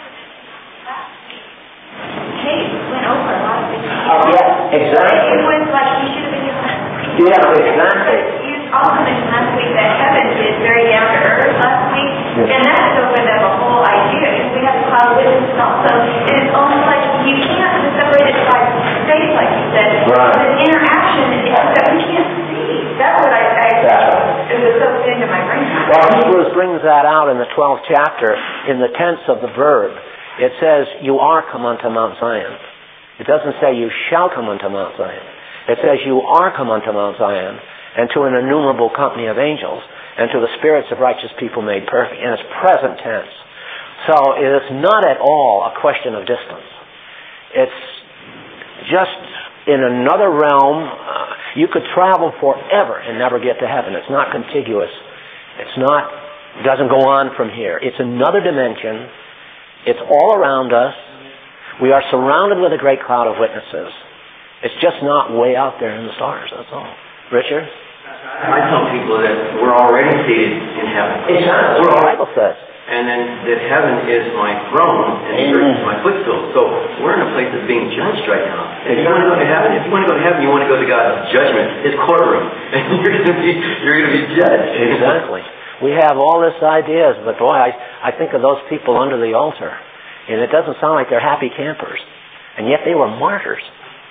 Kate went over a lot of things. Oh, yeah, exactly. It was like you should have been given that. Yeah, exactly. You also mentioned last week that heaven is very down to earth last week, yes. And that has opened up a whole idea. And we have a cloud of witnesses also. And it's almost like you can't just separate it by space, like you said. Right. But interaction is that we can't see. That's what I, I Exactly. it was so into my brain. Well, Hebrews brings that out in the twelfth chapter in the tense of the verb. It says, you are come unto Mount Zion. It doesn't say you shall come unto Mount Zion. It says you are come unto Mount Zion and to an innumerable company of angels and to the spirits of righteous people made perfect. And it's present tense. So it is not at all a question of distance. It's just in another realm. Uh, you could travel forever and never get to heaven. It's not contiguous. It's not, it doesn't go on from here. It's another dimension. It's all around us. We are surrounded with a great cloud of witnesses. It's just not way out there in the stars, that's all. Richard? Now, I tell people that we're already seated in heaven. Exactly. We're The all, Bible says. and then that heaven is my throne and the earth is my footstool. So we're in a place that's being judged right now. If you want to go to heaven, if you want to go to heaven, you want to go to God's judgment, His courtroom, and you're going to be you're going to be judged. Exactly. We have all this ideas, but boy, I I think of those people under the altar, and it doesn't sound like they're happy campers, and yet they were martyrs.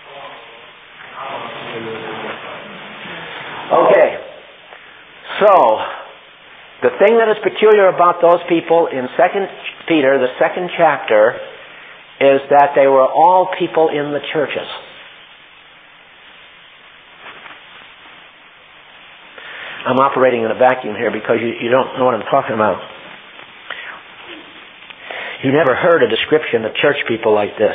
Okay, so the thing that is peculiar about those people in Second Peter, the second chapter, is that they were all people in the churches. I'm operating in a vacuum here because you, you don't know what I'm talking about. You never heard a description of church people like this.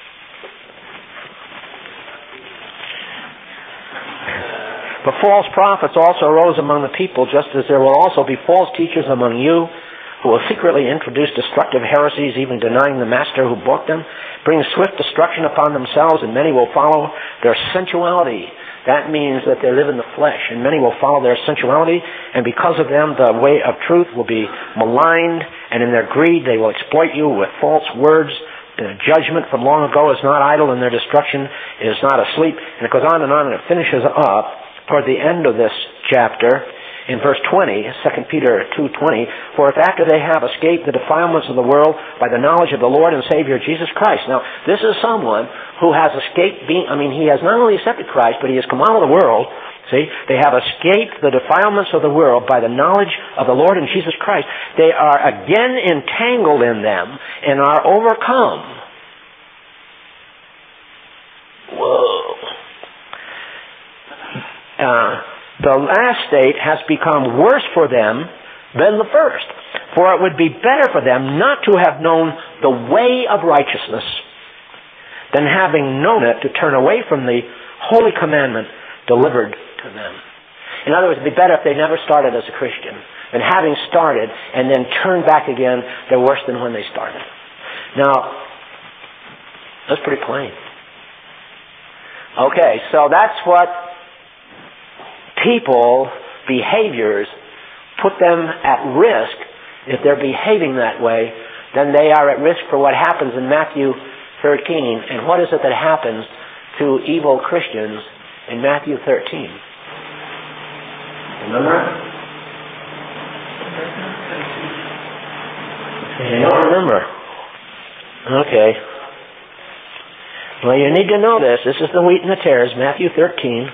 But false prophets also arose among the people, just as there will also be false teachers among you, who will secretly introduce destructive heresies, even denying the master who bought them, bring swift destruction upon themselves, and many will follow their sensuality. That means that they live in the flesh, and many will follow their sensuality, and because of them the way of truth will be maligned, and in their greed they will exploit you with false words. The judgment from long ago is not idle, and their destruction is not asleep. And it goes on and on, and it finishes up toward the end of this chapter, in verse twenty, Second Peter two twenty, for if after they have escaped the defilements of the world by the knowledge of the Lord and Savior Jesus Christ. Now, this is someone who has escaped being, I mean, he has not only accepted Christ, but he has come out of the world. See, they have escaped the defilements of the world by the knowledge of the Lord and Jesus Christ. They are again entangled in them and are overcome. Whoa. Uh, the last state has become worse for them than the first. For it would be better for them not to have known the way of righteousness than having known it to turn away from the holy commandment delivered to them. In other words, it would be better if they never started as a Christian than having started and then turned back again. They're worse than when they started. Now, that's pretty plain. Okay, so that's what people, behaviors, put them at risk. If they're behaving that way, then they are at risk for what happens in Matthew thirteen. And what is it that happens to evil Christians in Matthew thirteen? Remember? You don't remember? Okay. Well, you need to know this. This is the wheat and the tares, Matthew thirteen.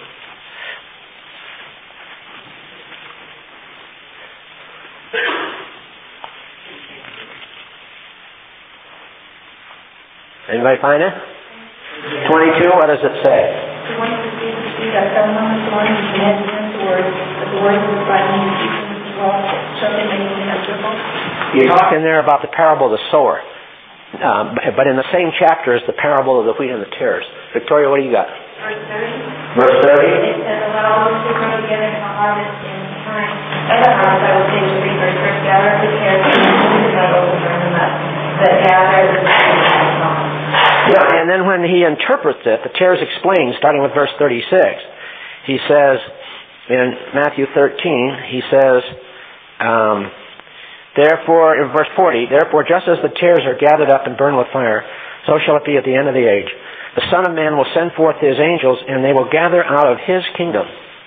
Anybody find it? twenty-two, what does it say? The one who sees the seed that fell among the thorns is dead against the word, but the word of the Bible is speaking as well, shall they make him miserable? You're talking there about the parable of the sower. Um, but in the same chapter is the parable of the wheat and the tares. Victoria, what do you got? Verse thirty. Verse thirty? It says, "Let all those who come together in the harvest in time. At the harvest I will say to the reapers, first gather up the tares and put the sickles and burn them up. But gather the seed and the song." Yeah, and then when he interprets it, the tares explains, starting with verse thirty-six, he says, in Matthew thirteen, he says, um, therefore, in verse forty, therefore just as the tares are gathered up and burned with fire, so shall it be at the end of the age. The Son of Man will send forth his angels, and they will gather out of his kingdom.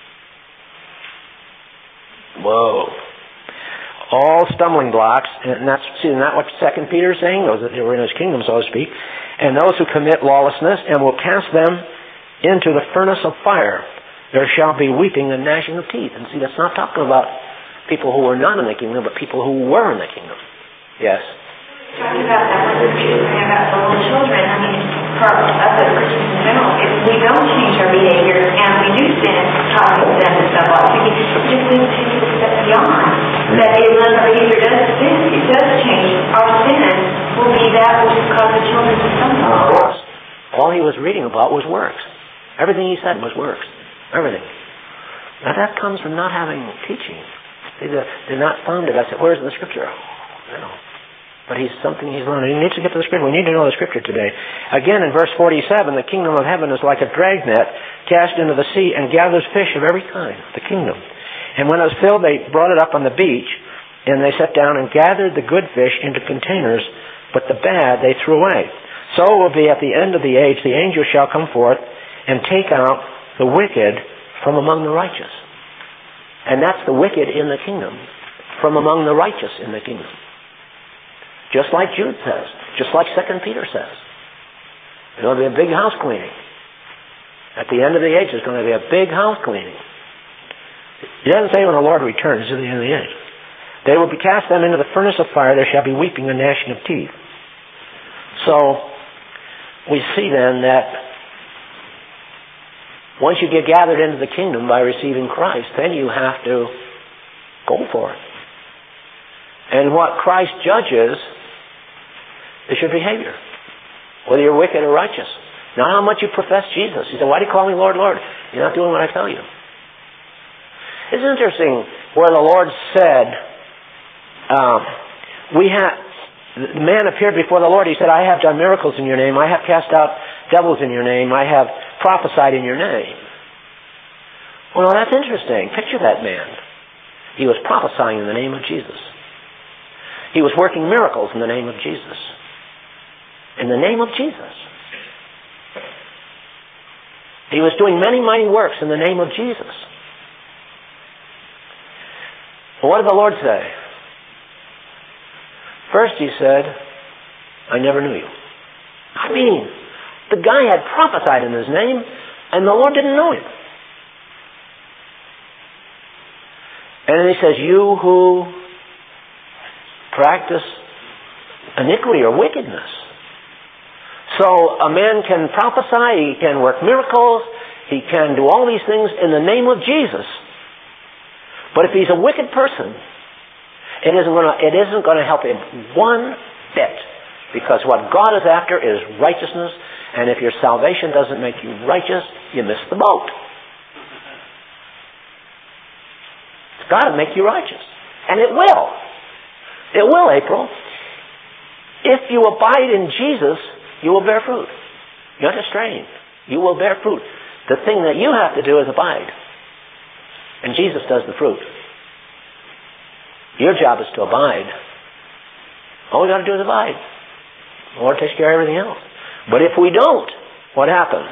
Whoa. All stumbling blocks, and that's, see, isn't that what Second Peter is saying? Those that were in his kingdom, so to speak. And those who commit lawlessness, and will cast them into the furnace of fire. There shall be weeping and gnashing of teeth. And see, that's not talking about people who were not in the kingdom, but people who were in the kingdom. Yes? Talking about that with the children, about the little children, I mean, for us as Christians in general, if we don't change our behavior and we do sin, talking to them and stuff like that, we just need to take a step beyond. That unless our behavior does sin, it does change. Our sin will be that which will cause the children to stumble. Of course. All he was reading about was works. Everything he said was works. Everything. Now that comes from not having teaching. See, they're not founded. I said, where's the scripture? No. but he's something he's learning. He needs to get to the Scripture. We need to know the Scripture today. Again, in verse forty-seven, the kingdom of heaven is like a dragnet cast into the sea and gathers fish of every kind, the kingdom. And when it was filled, they brought it up on the beach, and they sat down and gathered the good fish into containers, but the bad they threw away. So it will be at the end of the age, the angel shall come forth and take out the wicked from among the righteous. And that's the wicked in the kingdom, from among the righteous in the kingdom. Just like Jude says, just like Second Peter says. There's going to be a big house cleaning. At the end of the age, there's going to be a big house cleaning. It doesn't say when the Lord returns at the end of the age. They will be cast them into the furnace of fire. There shall be weeping and gnashing of teeth. So, we see then that once you get gathered into the kingdom by receiving Christ, then you have to go for it. And what Christ judges is your behavior, whether you're wicked or righteous. Not how much you profess Jesus. He said, why do you call me Lord, Lord? You're not doing what I tell you. It's interesting where the Lord said, um, we have, the man appeared before the Lord. He said, I have done miracles in your name. I have cast out devils in your name. I have prophesied in your name. Well, that's interesting. Picture that man. He was prophesying in the name of Jesus. He was working miracles in the name of Jesus. In the name of Jesus. He was doing many mighty works in the name of Jesus. Well, what did the Lord say? First he said, I never knew you. I mean, the guy had prophesied in his name, and the Lord didn't know him. And then he says, you who practice iniquity or wickedness. So a man can prophesy, he can work miracles, he can do all these things in the name of Jesus. But if he's a wicked person, it isn't going to, it isn't going to help him one bit. Because what God is after is righteousness, and if your salvation doesn't make you righteous, you miss the boat. It's got to make you righteous. And it will. It will, April. If you abide in Jesus, you will bear fruit. You're not straying. You will bear fruit. The thing that you have to do is abide. And Jesus does the fruit. Your job is to abide. All we got to do is abide. The Lord takes care of everything else. But if we don't, what happens?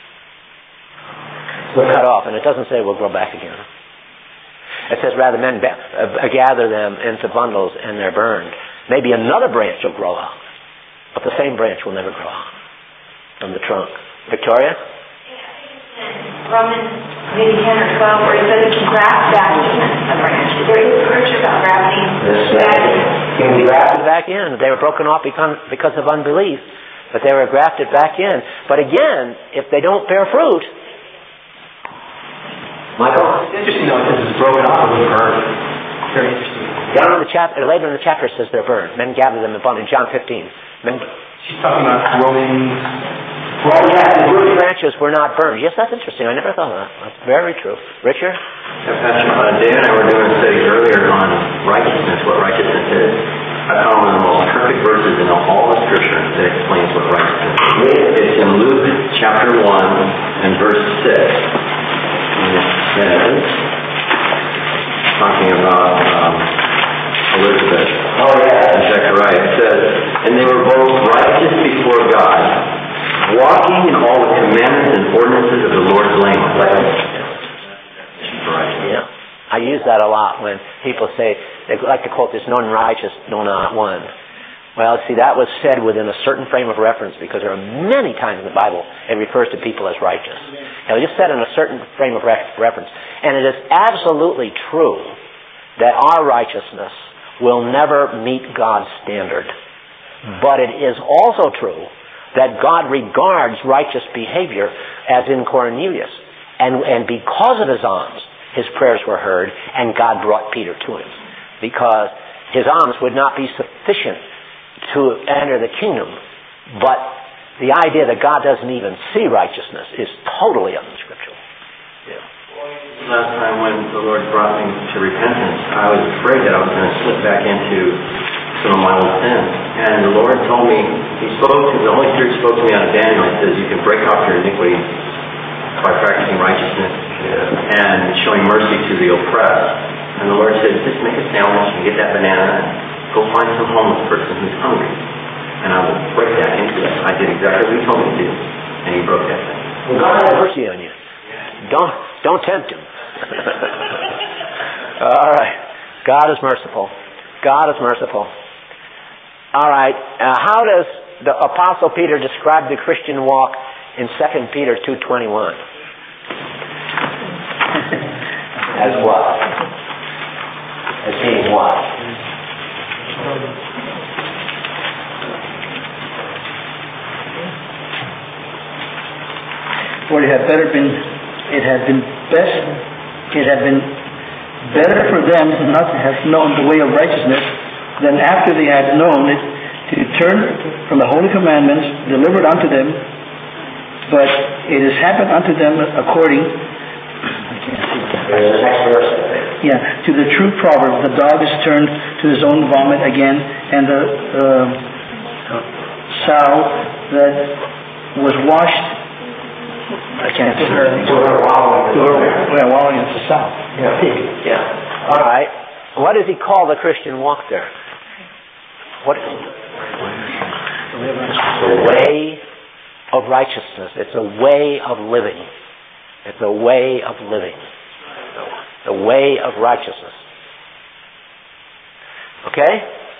We're cut off. And it doesn't say we'll grow back again. It says rather men ba- uh, gather them into bundles and they're burned. Maybe another branch will grow out. But the same branch will never grow out from the trunk. Victoria? Romans maybe ten or twelve, where he says you can graft back in a branch. There is a scripture about grafting back in. Can be grafted back in. They were broken off because of unbelief, but they were grafted back in. But again, if they don't bear fruit, Michael? It's interesting though, it says it's broken off and burned. Very interesting. Down in the chapter, later in the chapter it says they're burned. Men gather them in bondage. John fifteen. Men, She's talking about Romans. Well, yeah, the root branches were not burned. Yes, that's interesting. I never thought of that. That's very true. Richard? Yeah, Pastor, uh, Dan and I were doing studies earlier on righteousness, what righteousness is. I found one of the most perfect verses in all of Scripture that explains what righteousness is. It's in Luke chapter one and verse six. And it says, talking about um, Elizabeth oh, yeah. and Zechariah, it says, and they were both righteous before God, walking in all the commandments and ordinances of the Lord blameless. Yeah. I use that a lot when people say, they like to quote this, none righteous, no not one. Well, see, that was said within a certain frame of reference because there are many times in the Bible it refers to people as righteous. It was just said in a certain frame of reference. And it is absolutely true that our righteousness will never meet God's standard. But it is also true that God regards righteous behavior as in Cornelius. And, and because of his alms, his prayers were heard, and God brought Peter to him. Because his alms would not be sufficient to enter the kingdom. But the idea that God doesn't even see righteousness is totally unscriptural. Yeah. Last time when the Lord brought me to repentance, I was afraid that I was going to slip back into some of my old sins. And the Lord told me, He spoke to, the Holy Spirit spoke to me out of Daniel. He says, you can break off your iniquity by practicing righteousness and showing mercy to the oppressed. And the Lord said, just make a sandwich and get that banana and go find some homeless person who's hungry. And I will break that into it. I did exactly what He told me to do. And He broke that thing. Well, God have mercy on you. Don't, don't tempt Him. All right. God is merciful. God is merciful. All right. Uh, how does the Apostle Peter describe the Christian walk in Second Peter two twenty-one? As what? As being what? For it had better been, it had been best, it had been better for them not to have known the way of righteousness than after they had known it to turn from the holy commandments delivered unto them. But it has happened unto them according, I can't see the next verse. Yeah, to the true proverb, the dog is turned to his own vomit again, and the uh, sow that was washed, I can't see her. To her wallowing. To her, well, wallowing is the sow. Yeah. Pig. Yeah. All right. What does he call the Christian walk there? What is it? The way of righteousness. It's a way of living. It's a way of living. The way of righteousness. Okay?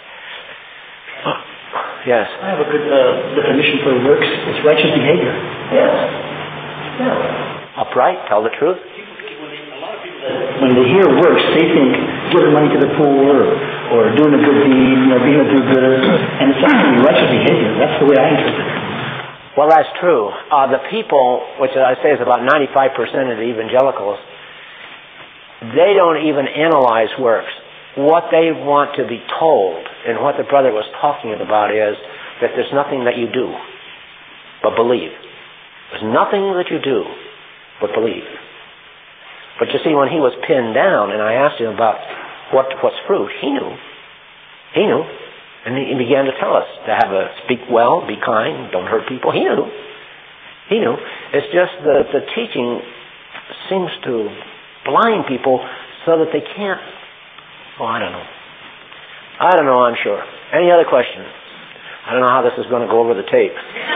Yes. I have a good uh, definition for works. It's righteous behavior. Yes. Yeah. Upright, tell the truth. When they hear works, they think giving money to the poor or doing a good deed, you know, being a do-gooder, and it's actually righteous behavior. That's the way I interpret it. Well, that's true. Uh, the people, which I say is about ninety-five percent of the evangelicals, they don't even analyze works. What they want to be told, and what the brother was talking about, is that there's nothing that you do but believe. There's nothing that you do but believe. But you see, when he was pinned down, and I asked him about what what's fruit, he knew. He knew. And he began to tell us to have a speak well, be kind, don't hurt people. He knew. He knew. It's just that the teaching seems to blind people so that they can't. Oh, I don't know. I don't know, I'm sure. Any other questions? I don't know how this is going to go over the tape.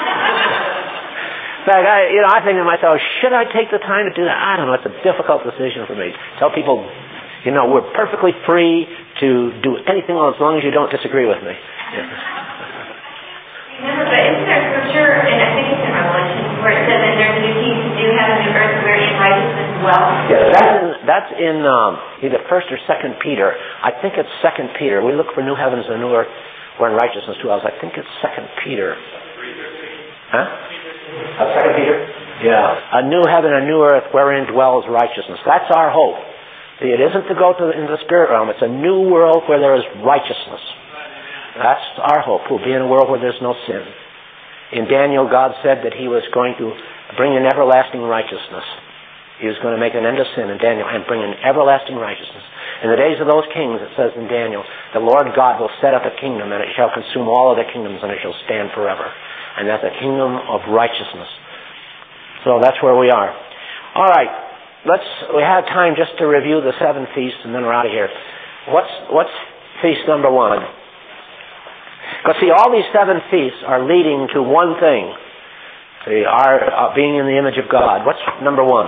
In fact, I, you know, I think to myself, should I take the time to do that? I don't know. It's a difficult decision for me. Tell people, you know, we're perfectly free to do anything as long as you don't disagree with me. Yeah. Remember, but isn't there scripture, and I think it's in Revelation, where it says that there's a new kingdom, new heaven, new earth, wherein righteousness dwells? Yeah, that's in, that's in um, either First or Second Peter. I think it's Second Peter. We look for new heavens and new earth wherein righteousness dwells. I think it's Second Peter. Huh? Uh, Second Peter? Yeah. A new heaven, a new earth wherein dwells righteousness. That's our hope. See, it isn't to go to the, into the spirit realm. It's a new world where there is righteousness. That's our hope. We'll be in a world where there's no sin. In Daniel, God said that He was going to bring an everlasting righteousness. He was going to make an end of sin in Daniel and bring an everlasting righteousness. In the days of those kings, it says in Daniel, the Lord God will set up a kingdom, and it shall consume all of the kingdoms, and it shall stand forever. And that's a kingdom of righteousness. So that's where we are. All right. Let's. We have time just to review the seven feasts, and then we're out of here. What's what's feast number one? Because see, all these seven feasts are leading to one thing: see, our uh, being in the image of God. What's number one?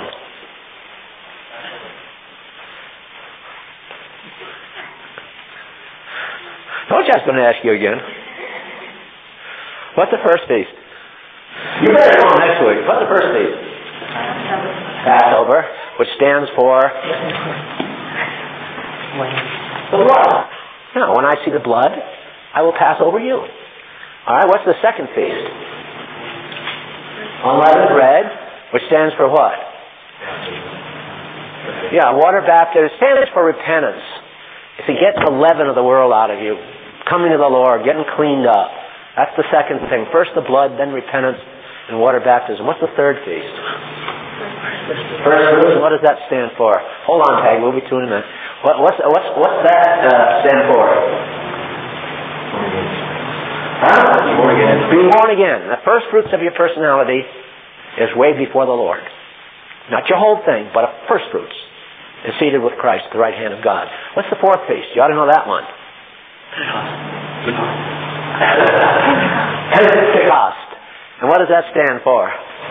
Don't you ask me to ask you again. What's the first feast? You better go next week. What's the first feast? Passover, which stands for the blood. No, when I see the blood, I will pass over you. All right, what's the second feast? Unleavened bread, which stands for what? Yeah, water baptism. It stands for repentance. If it gets the leaven of the world out of you, coming to the Lord, getting cleaned up. That's the second thing. First the blood, then repentance, and water baptism. What's the third feast? First fruits. What does that stand for? Hold on, Tag. We'll be to in a minute. What, what's, what's, what's that uh, stand for? Being born again, the first fruits of your personality is way before the Lord. Not your whole thing, but a first fruits is seated with Christ at the right hand of God. What's the fourth feast? You ought to know that one. Pentecost. And what does that stand for?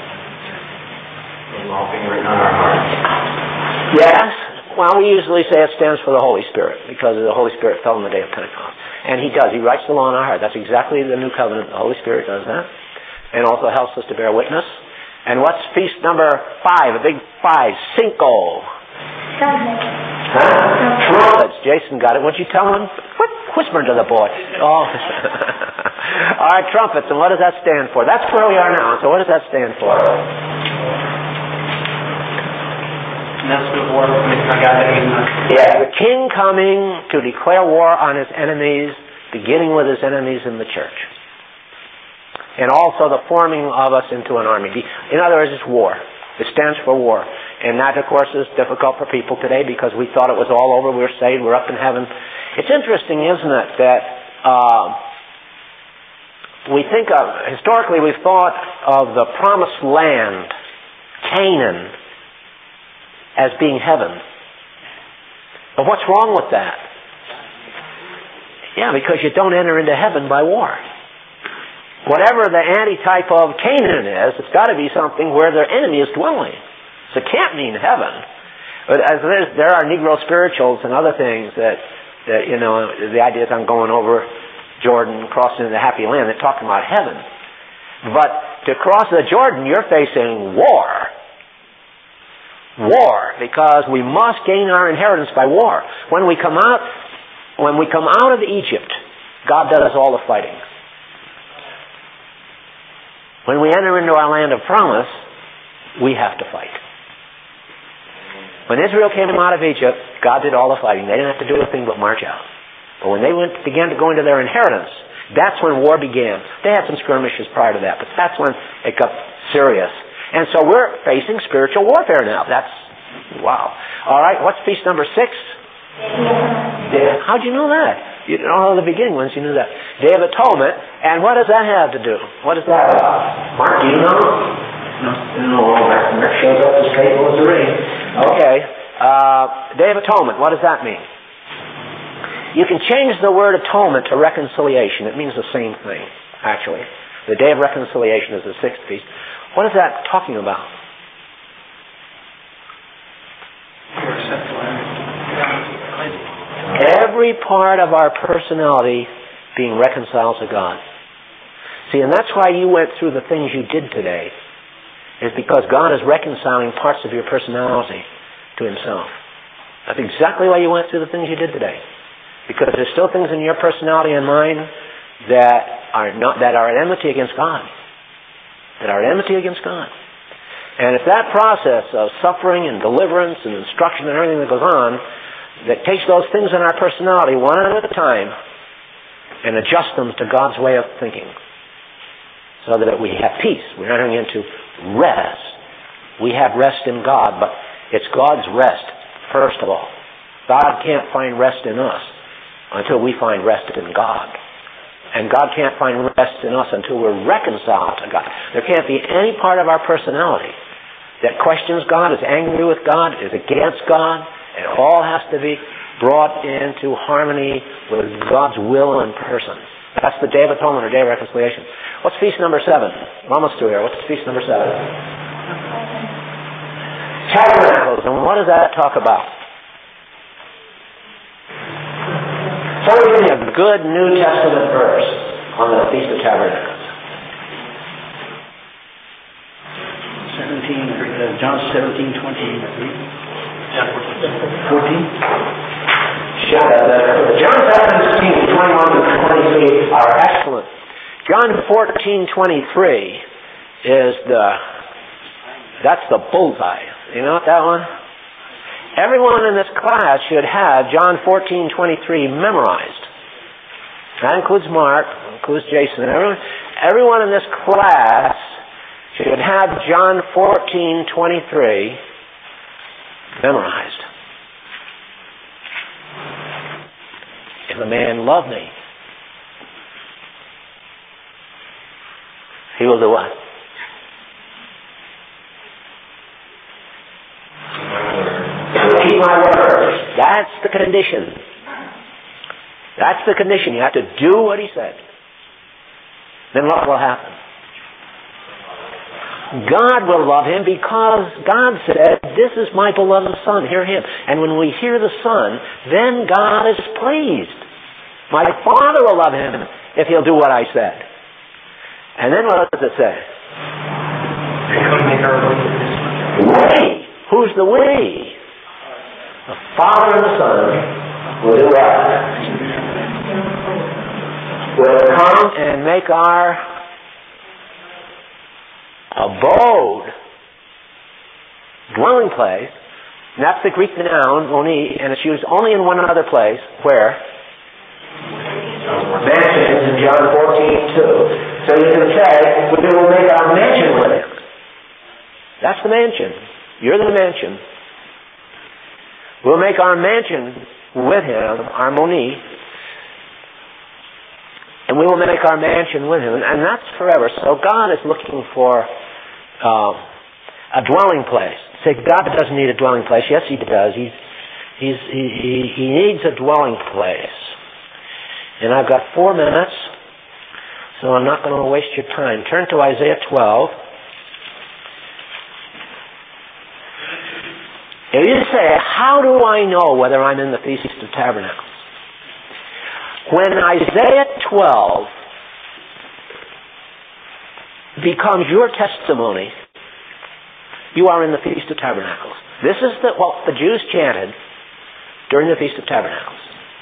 All being written on our hearts. Yes. Well, we usually say it stands for the Holy Spirit because the Holy Spirit fell on the day of Pentecost. And He does. He writes the law in our heart. That's exactly the new covenant. The Holy Spirit does that. And also helps us to bear witness. And what's feast number five? A big five. Cinco. Huh? Trumpets. Jason got it. What'd you tell him? What? Whisper to the boy. Oh. All right, trumpets. And what does that stand for? That's where we are now. So what does that stand for? Yeah, the king coming to declare war on his enemies, beginning with his enemies in the church. And also the forming of us into an army. In other words, it's war. It stands for war. And that, of course, is difficult for people today because we thought it was all over. We were saved. We're up in heaven. It's interesting, isn't it, that uh, we think of, historically we've thought of the promised land, Canaan, as being heaven. But what's wrong with that? Yeah, because you don't enter into heaven by war. Whatever the antitype of Canaan is, it's got to be something where their enemy is dwelling. So it can't mean heaven. But as there are Negro spirituals and other things that, that, you know, the idea is I'm going over Jordan, crossing the happy land, they're talking about heaven. But to cross the Jordan, you're facing war. War, because we must gain our inheritance by war. When we come out, when we come out of Egypt, God does all the fighting. When we enter into our land of promise, we have to fight. When Israel came out of Egypt, God did all the fighting. They didn't have to do a thing but march out. But when they went, began to go into their inheritance, that's when war began. They had some skirmishes prior to that, but that's when it got serious. And so we're facing spiritual warfare now. That's, wow. All right, what's feast number six? Yeah. How'd you know that? You don't know the beginning ones, you knew that. Day of Atonement. And what does that have to do? What is that about? Mark, do you know? No. No, Mark shows up as faithful as the ring. Okay. Uh, Day of Atonement, what does that mean? You can change the word atonement to reconciliation. It means the same thing, actually. The Day of Reconciliation is the sixth feast. What is that talking about? Every part of our personality being reconciled to God. See, and that's why you went through the things you did today, is because God is reconciling parts of your personality to Himself. That's exactly why you went through the things you did today. Because there's still things in your personality and mine that are not that are at enmity against God. That are at enmity against God. And if that process of suffering and deliverance and instruction and everything that goes on, that takes those things in our personality one at a time and adjusts them to God's way of thinking so that we have peace. We're entering into rest. We have rest in God, but it's God's rest first of all. God can't find rest in us until we find rest in God. And God can't find rest in us until we're reconciled to God. There can't be any part of our personality that questions God, is angry with God, is against God. It all has to be brought into harmony with God's will and person. That's the Day of Atonement or Day of Reconciliation. What's feast number seven? We're almost through here. What's feast number seven? Tabernacles. And what does that talk about? So we give you a good New Testament verse on the Feast of Tabernacles. Seventeen, uh, John seventeen twenty. Fourteen. John seventeen twenty-one to twenty-three are excellent. John fourteen twenty-three is the that's the bullseye. You know what that one? Everyone in this class should have John fourteen twenty-three memorized. That includes Mark, includes Jason. Everyone, everyone in this class should have John fourteen twenty-three memorized. If a man love me, He will do what? Keep my word. That's the condition. That's the condition. You have to do what he said. Then what will happen? God will love him because God said, this is my beloved Son, hear him. And when we hear the Son, then God is pleased. My Father will love him if he'll do what I said. And then what does it say? We. Who's the we? The Father and the Son will do what? Will come and make our abode, dwelling place. And that's the Greek noun, moni, and it's used only in one other place. Where? Mansions in John fourteen two. So you can say, we will make our mansion with him. That's the mansion. You're the mansion. We'll make our mansion with him, our moni, and we will make our mansion with him. And that's forever. So God is looking for uh, a dwelling place. Say, God doesn't need a dwelling place. Yes, he does. He's, he's, he, he, he needs a dwelling place. And I've got four minutes, so I'm not going to waste your time. Turn to Isaiah twelve. If you say, how do I know whether I'm in the Feast of Tabernacles? When Isaiah twelve becomes your testimony, you are in the Feast of Tabernacles. This is the, what the Jews chanted during the Feast of Tabernacles.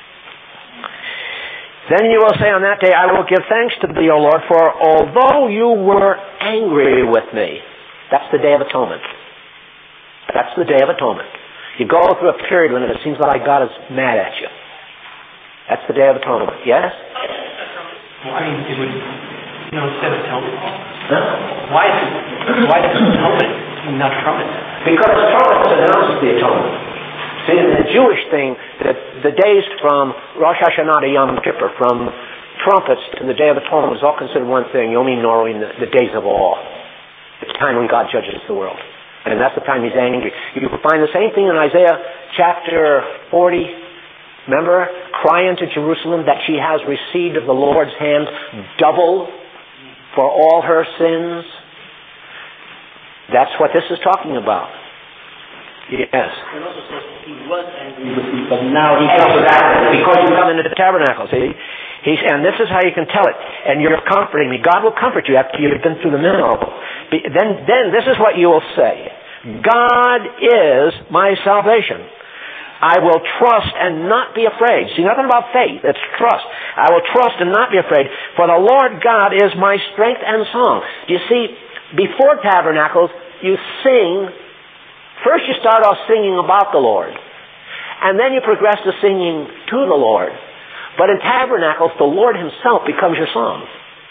Then you will say on that day, I will give thanks to thee, O Lord, for although you were angry with me. That's the Day of Atonement. That's the Day of Atonement. You go through a period when it seems like God is mad at you. That's the Day of Atonement. Yes? Well, I mean, it would, you know, instead of atonement. Huh? Why is it, why is it atonement and not trumpet? Because trumpet announces the atonement. See, in the Jewish thing, the, the days from Rosh Hashanah to Yom Kippur, from trumpets to the Day of Atonement, is all considered one thing. Yom Norin, the, the days of awe. It's the time when God judges the world. And that's the time he's angry. You can find the same thing in Isaiah chapter forty. Remember, cry unto Jerusalem that she has received of the Lord's hand double for all her sins. That's what this is talking about. Yes. It also says he was angry with you, but now he comes back because you come into the tabernacle. See, he's, and this is how you can tell it. And you're comforting me. God will comfort you after you've been through the mill. Then, then this is what you will say: God is my salvation. I will trust and not be afraid. See, nothing about faith. It's trust. I will trust and not be afraid. For the Lord God is my strength and song. Do you see, before tabernacles, you sing. First you start off singing about the Lord. And then you progress to singing to the Lord. But in tabernacles, the Lord himself becomes your song.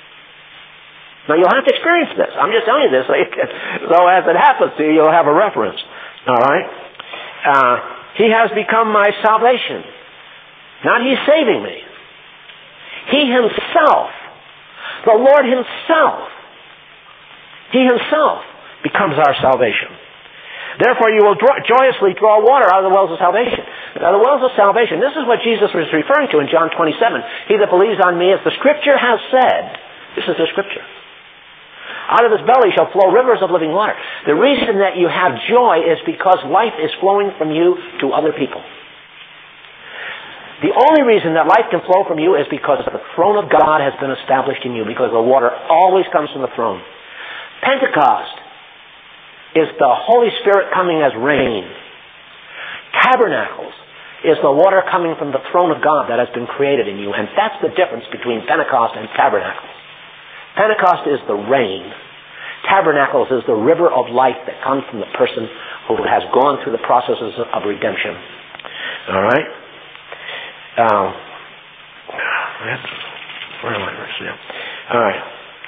Now you'll have to experience this. I'm just telling you this so, you can, so as it happens to you, you'll have a reference. All right? Uh, he has become my salvation. Not he's saving me. He himself, the Lord himself, he himself becomes our salvation. Therefore you will draw, joyously draw water out of the wells of salvation. Now the wells of salvation, this is what Jesus was referring to in John twenty-seven. He that believes on me, as the Scripture has said, this is the Scripture, out of his belly shall flow rivers of living water. The reason that you have joy is because life is flowing from you to other people. The only reason that life can flow from you is because the throne of God has been established in you, because the water always comes from the throne. Pentecost is the Holy Spirit coming as rain. Tabernacles is the water coming from the throne of God that has been created in you. And that's the difference between Pentecost and Tabernacles. Pentecost is the rain. Tabernacles is the river of life that comes from the person who has gone through the processes of redemption. All right? Um, where am I? All right.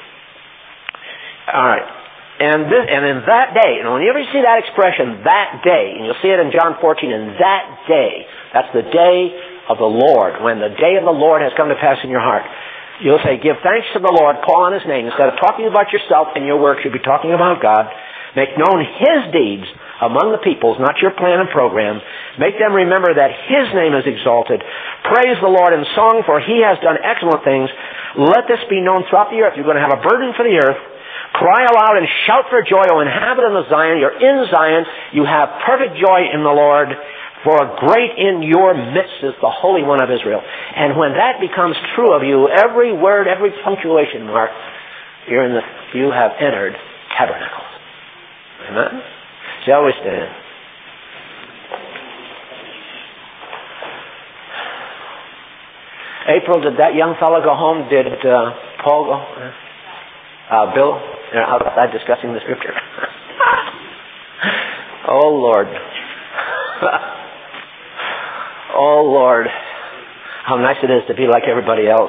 All right. And this, and in that day, and whenever you see that expression, that day, and you'll see it in John fourteen, in that day, that's the day of the Lord, when the day of the Lord has come to pass in your heart. You'll say, give thanks to the Lord, call on His name. Instead of talking about yourself and your works, you'll be talking about God. Make known His deeds among the peoples, not your plan and program. Make them remember that His name is exalted. Praise the Lord in song, for He has done excellent things. Let this be known throughout the earth. You're going to have a burden for the earth. Cry aloud and shout for joy, O inhabitant of Zion. You're in Zion. You have perfect joy in the Lord. For great in your midst is the Holy One of Israel. And when that becomes true of you, every word, every punctuation mark, you're in the, you have entered tabernacles. Amen? Shall we stand? April, did that young fellow go home? Did uh, Paul go? Uh, Bill? They're outside discussing the Scripture. Oh, Lord. Oh, Lord. How nice it is to be like everybody else.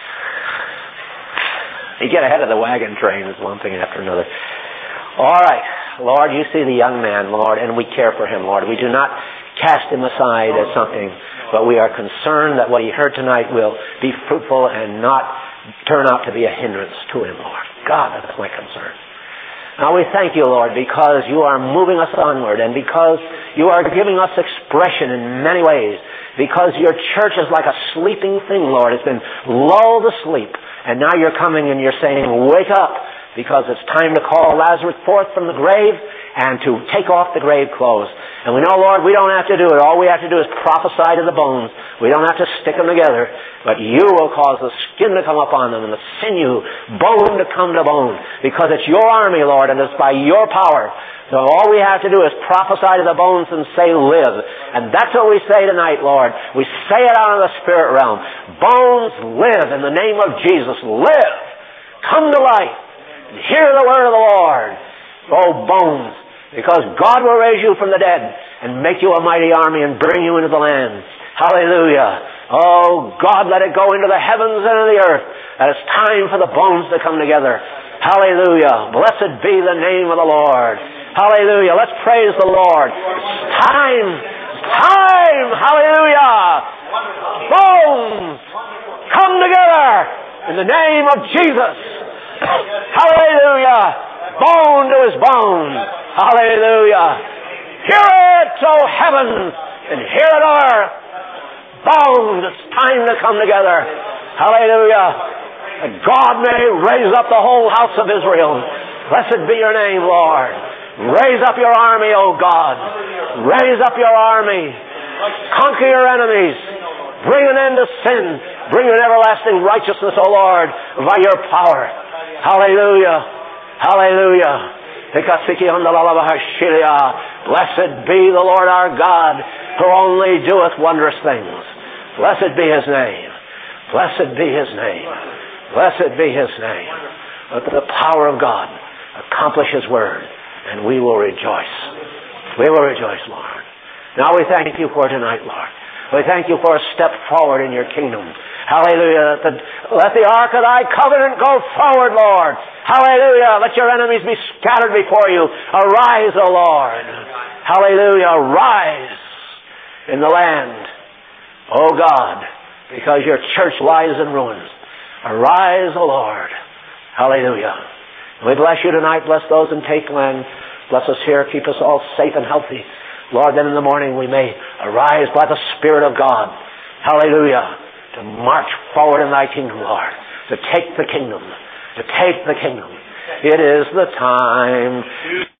You get ahead of the wagon train is one thing after another. All right. Lord, you see the young man, Lord, and we care for him, Lord. We do not cast him aside as something, but we are concerned that what he heard tonight will be fruitful and not turn out to be a hindrance to him, Lord. God, that's my concern. Now we thank you, Lord, because you are moving us onward and because you are giving us expression in many ways. Because your church is like a sleeping thing, Lord. It's been lulled asleep. And now you're coming and you're saying, wake up, because it's time to call Lazarus forth from the grave and to take off the grave clothes. And we know, Lord, we don't have to do it. All we have to do is prophesy to the bones. We don't have to stick them together. But you will cause the skin to come upon them and the sinew, bone to come to bone. Because it's your army, Lord, and it's by your power. So all we have to do is prophesy to the bones and say, live. And that's what we say tonight, Lord. We say it out of the spirit realm. Bones, live in the name of Jesus. Live. Come to life. And hear the word of the Lord. Oh, bones. Because God will raise you from the dead and make you a mighty army and bring you into the land. Hallelujah. Oh, God, let it go into the heavens and into the earth. That it's time for the bones to come together. Hallelujah. Blessed be the name of the Lord. Hallelujah. Let's praise the Lord. It's time. Time. Hallelujah. Bones, come together in the name of Jesus. Hallelujah. Bone to his bone. Hallelujah. Hear it, O heavens, and hear it, earth. Bones, it's time to come together. Hallelujah. And God may raise up the whole house of Israel. Blessed be your name, Lord. Raise up your army, O God. Raise up your army. Conquer your enemies. Bring an end to sin. Bring an everlasting righteousness, O Lord, by your power. Hallelujah. Hallelujah. Blessed be the Lord our God, who only doeth wondrous things. Blessed be His name. Blessed be His name. Blessed be His name. Let the power of God accomplish His word, and we will rejoice. We will rejoice, Lord. Now we thank you for tonight, Lord. We thank you for a step forward in your kingdom. Hallelujah. Let the, let the ark of thy covenant go forward, Lord. Hallelujah. Let your enemies be scattered before you. Arise, O Lord. Hallelujah. Arise in the land, O God, because your church lies in ruins. Arise, O Lord. Hallelujah. We bless you tonight. Bless those in Take Land. Bless us here. Keep us all safe and healthy. Lord, then in the morning we may arise by the Spirit of God. Hallelujah. To march forward in thy kingdom, Lord. To take the kingdom. To take the kingdom. It is the time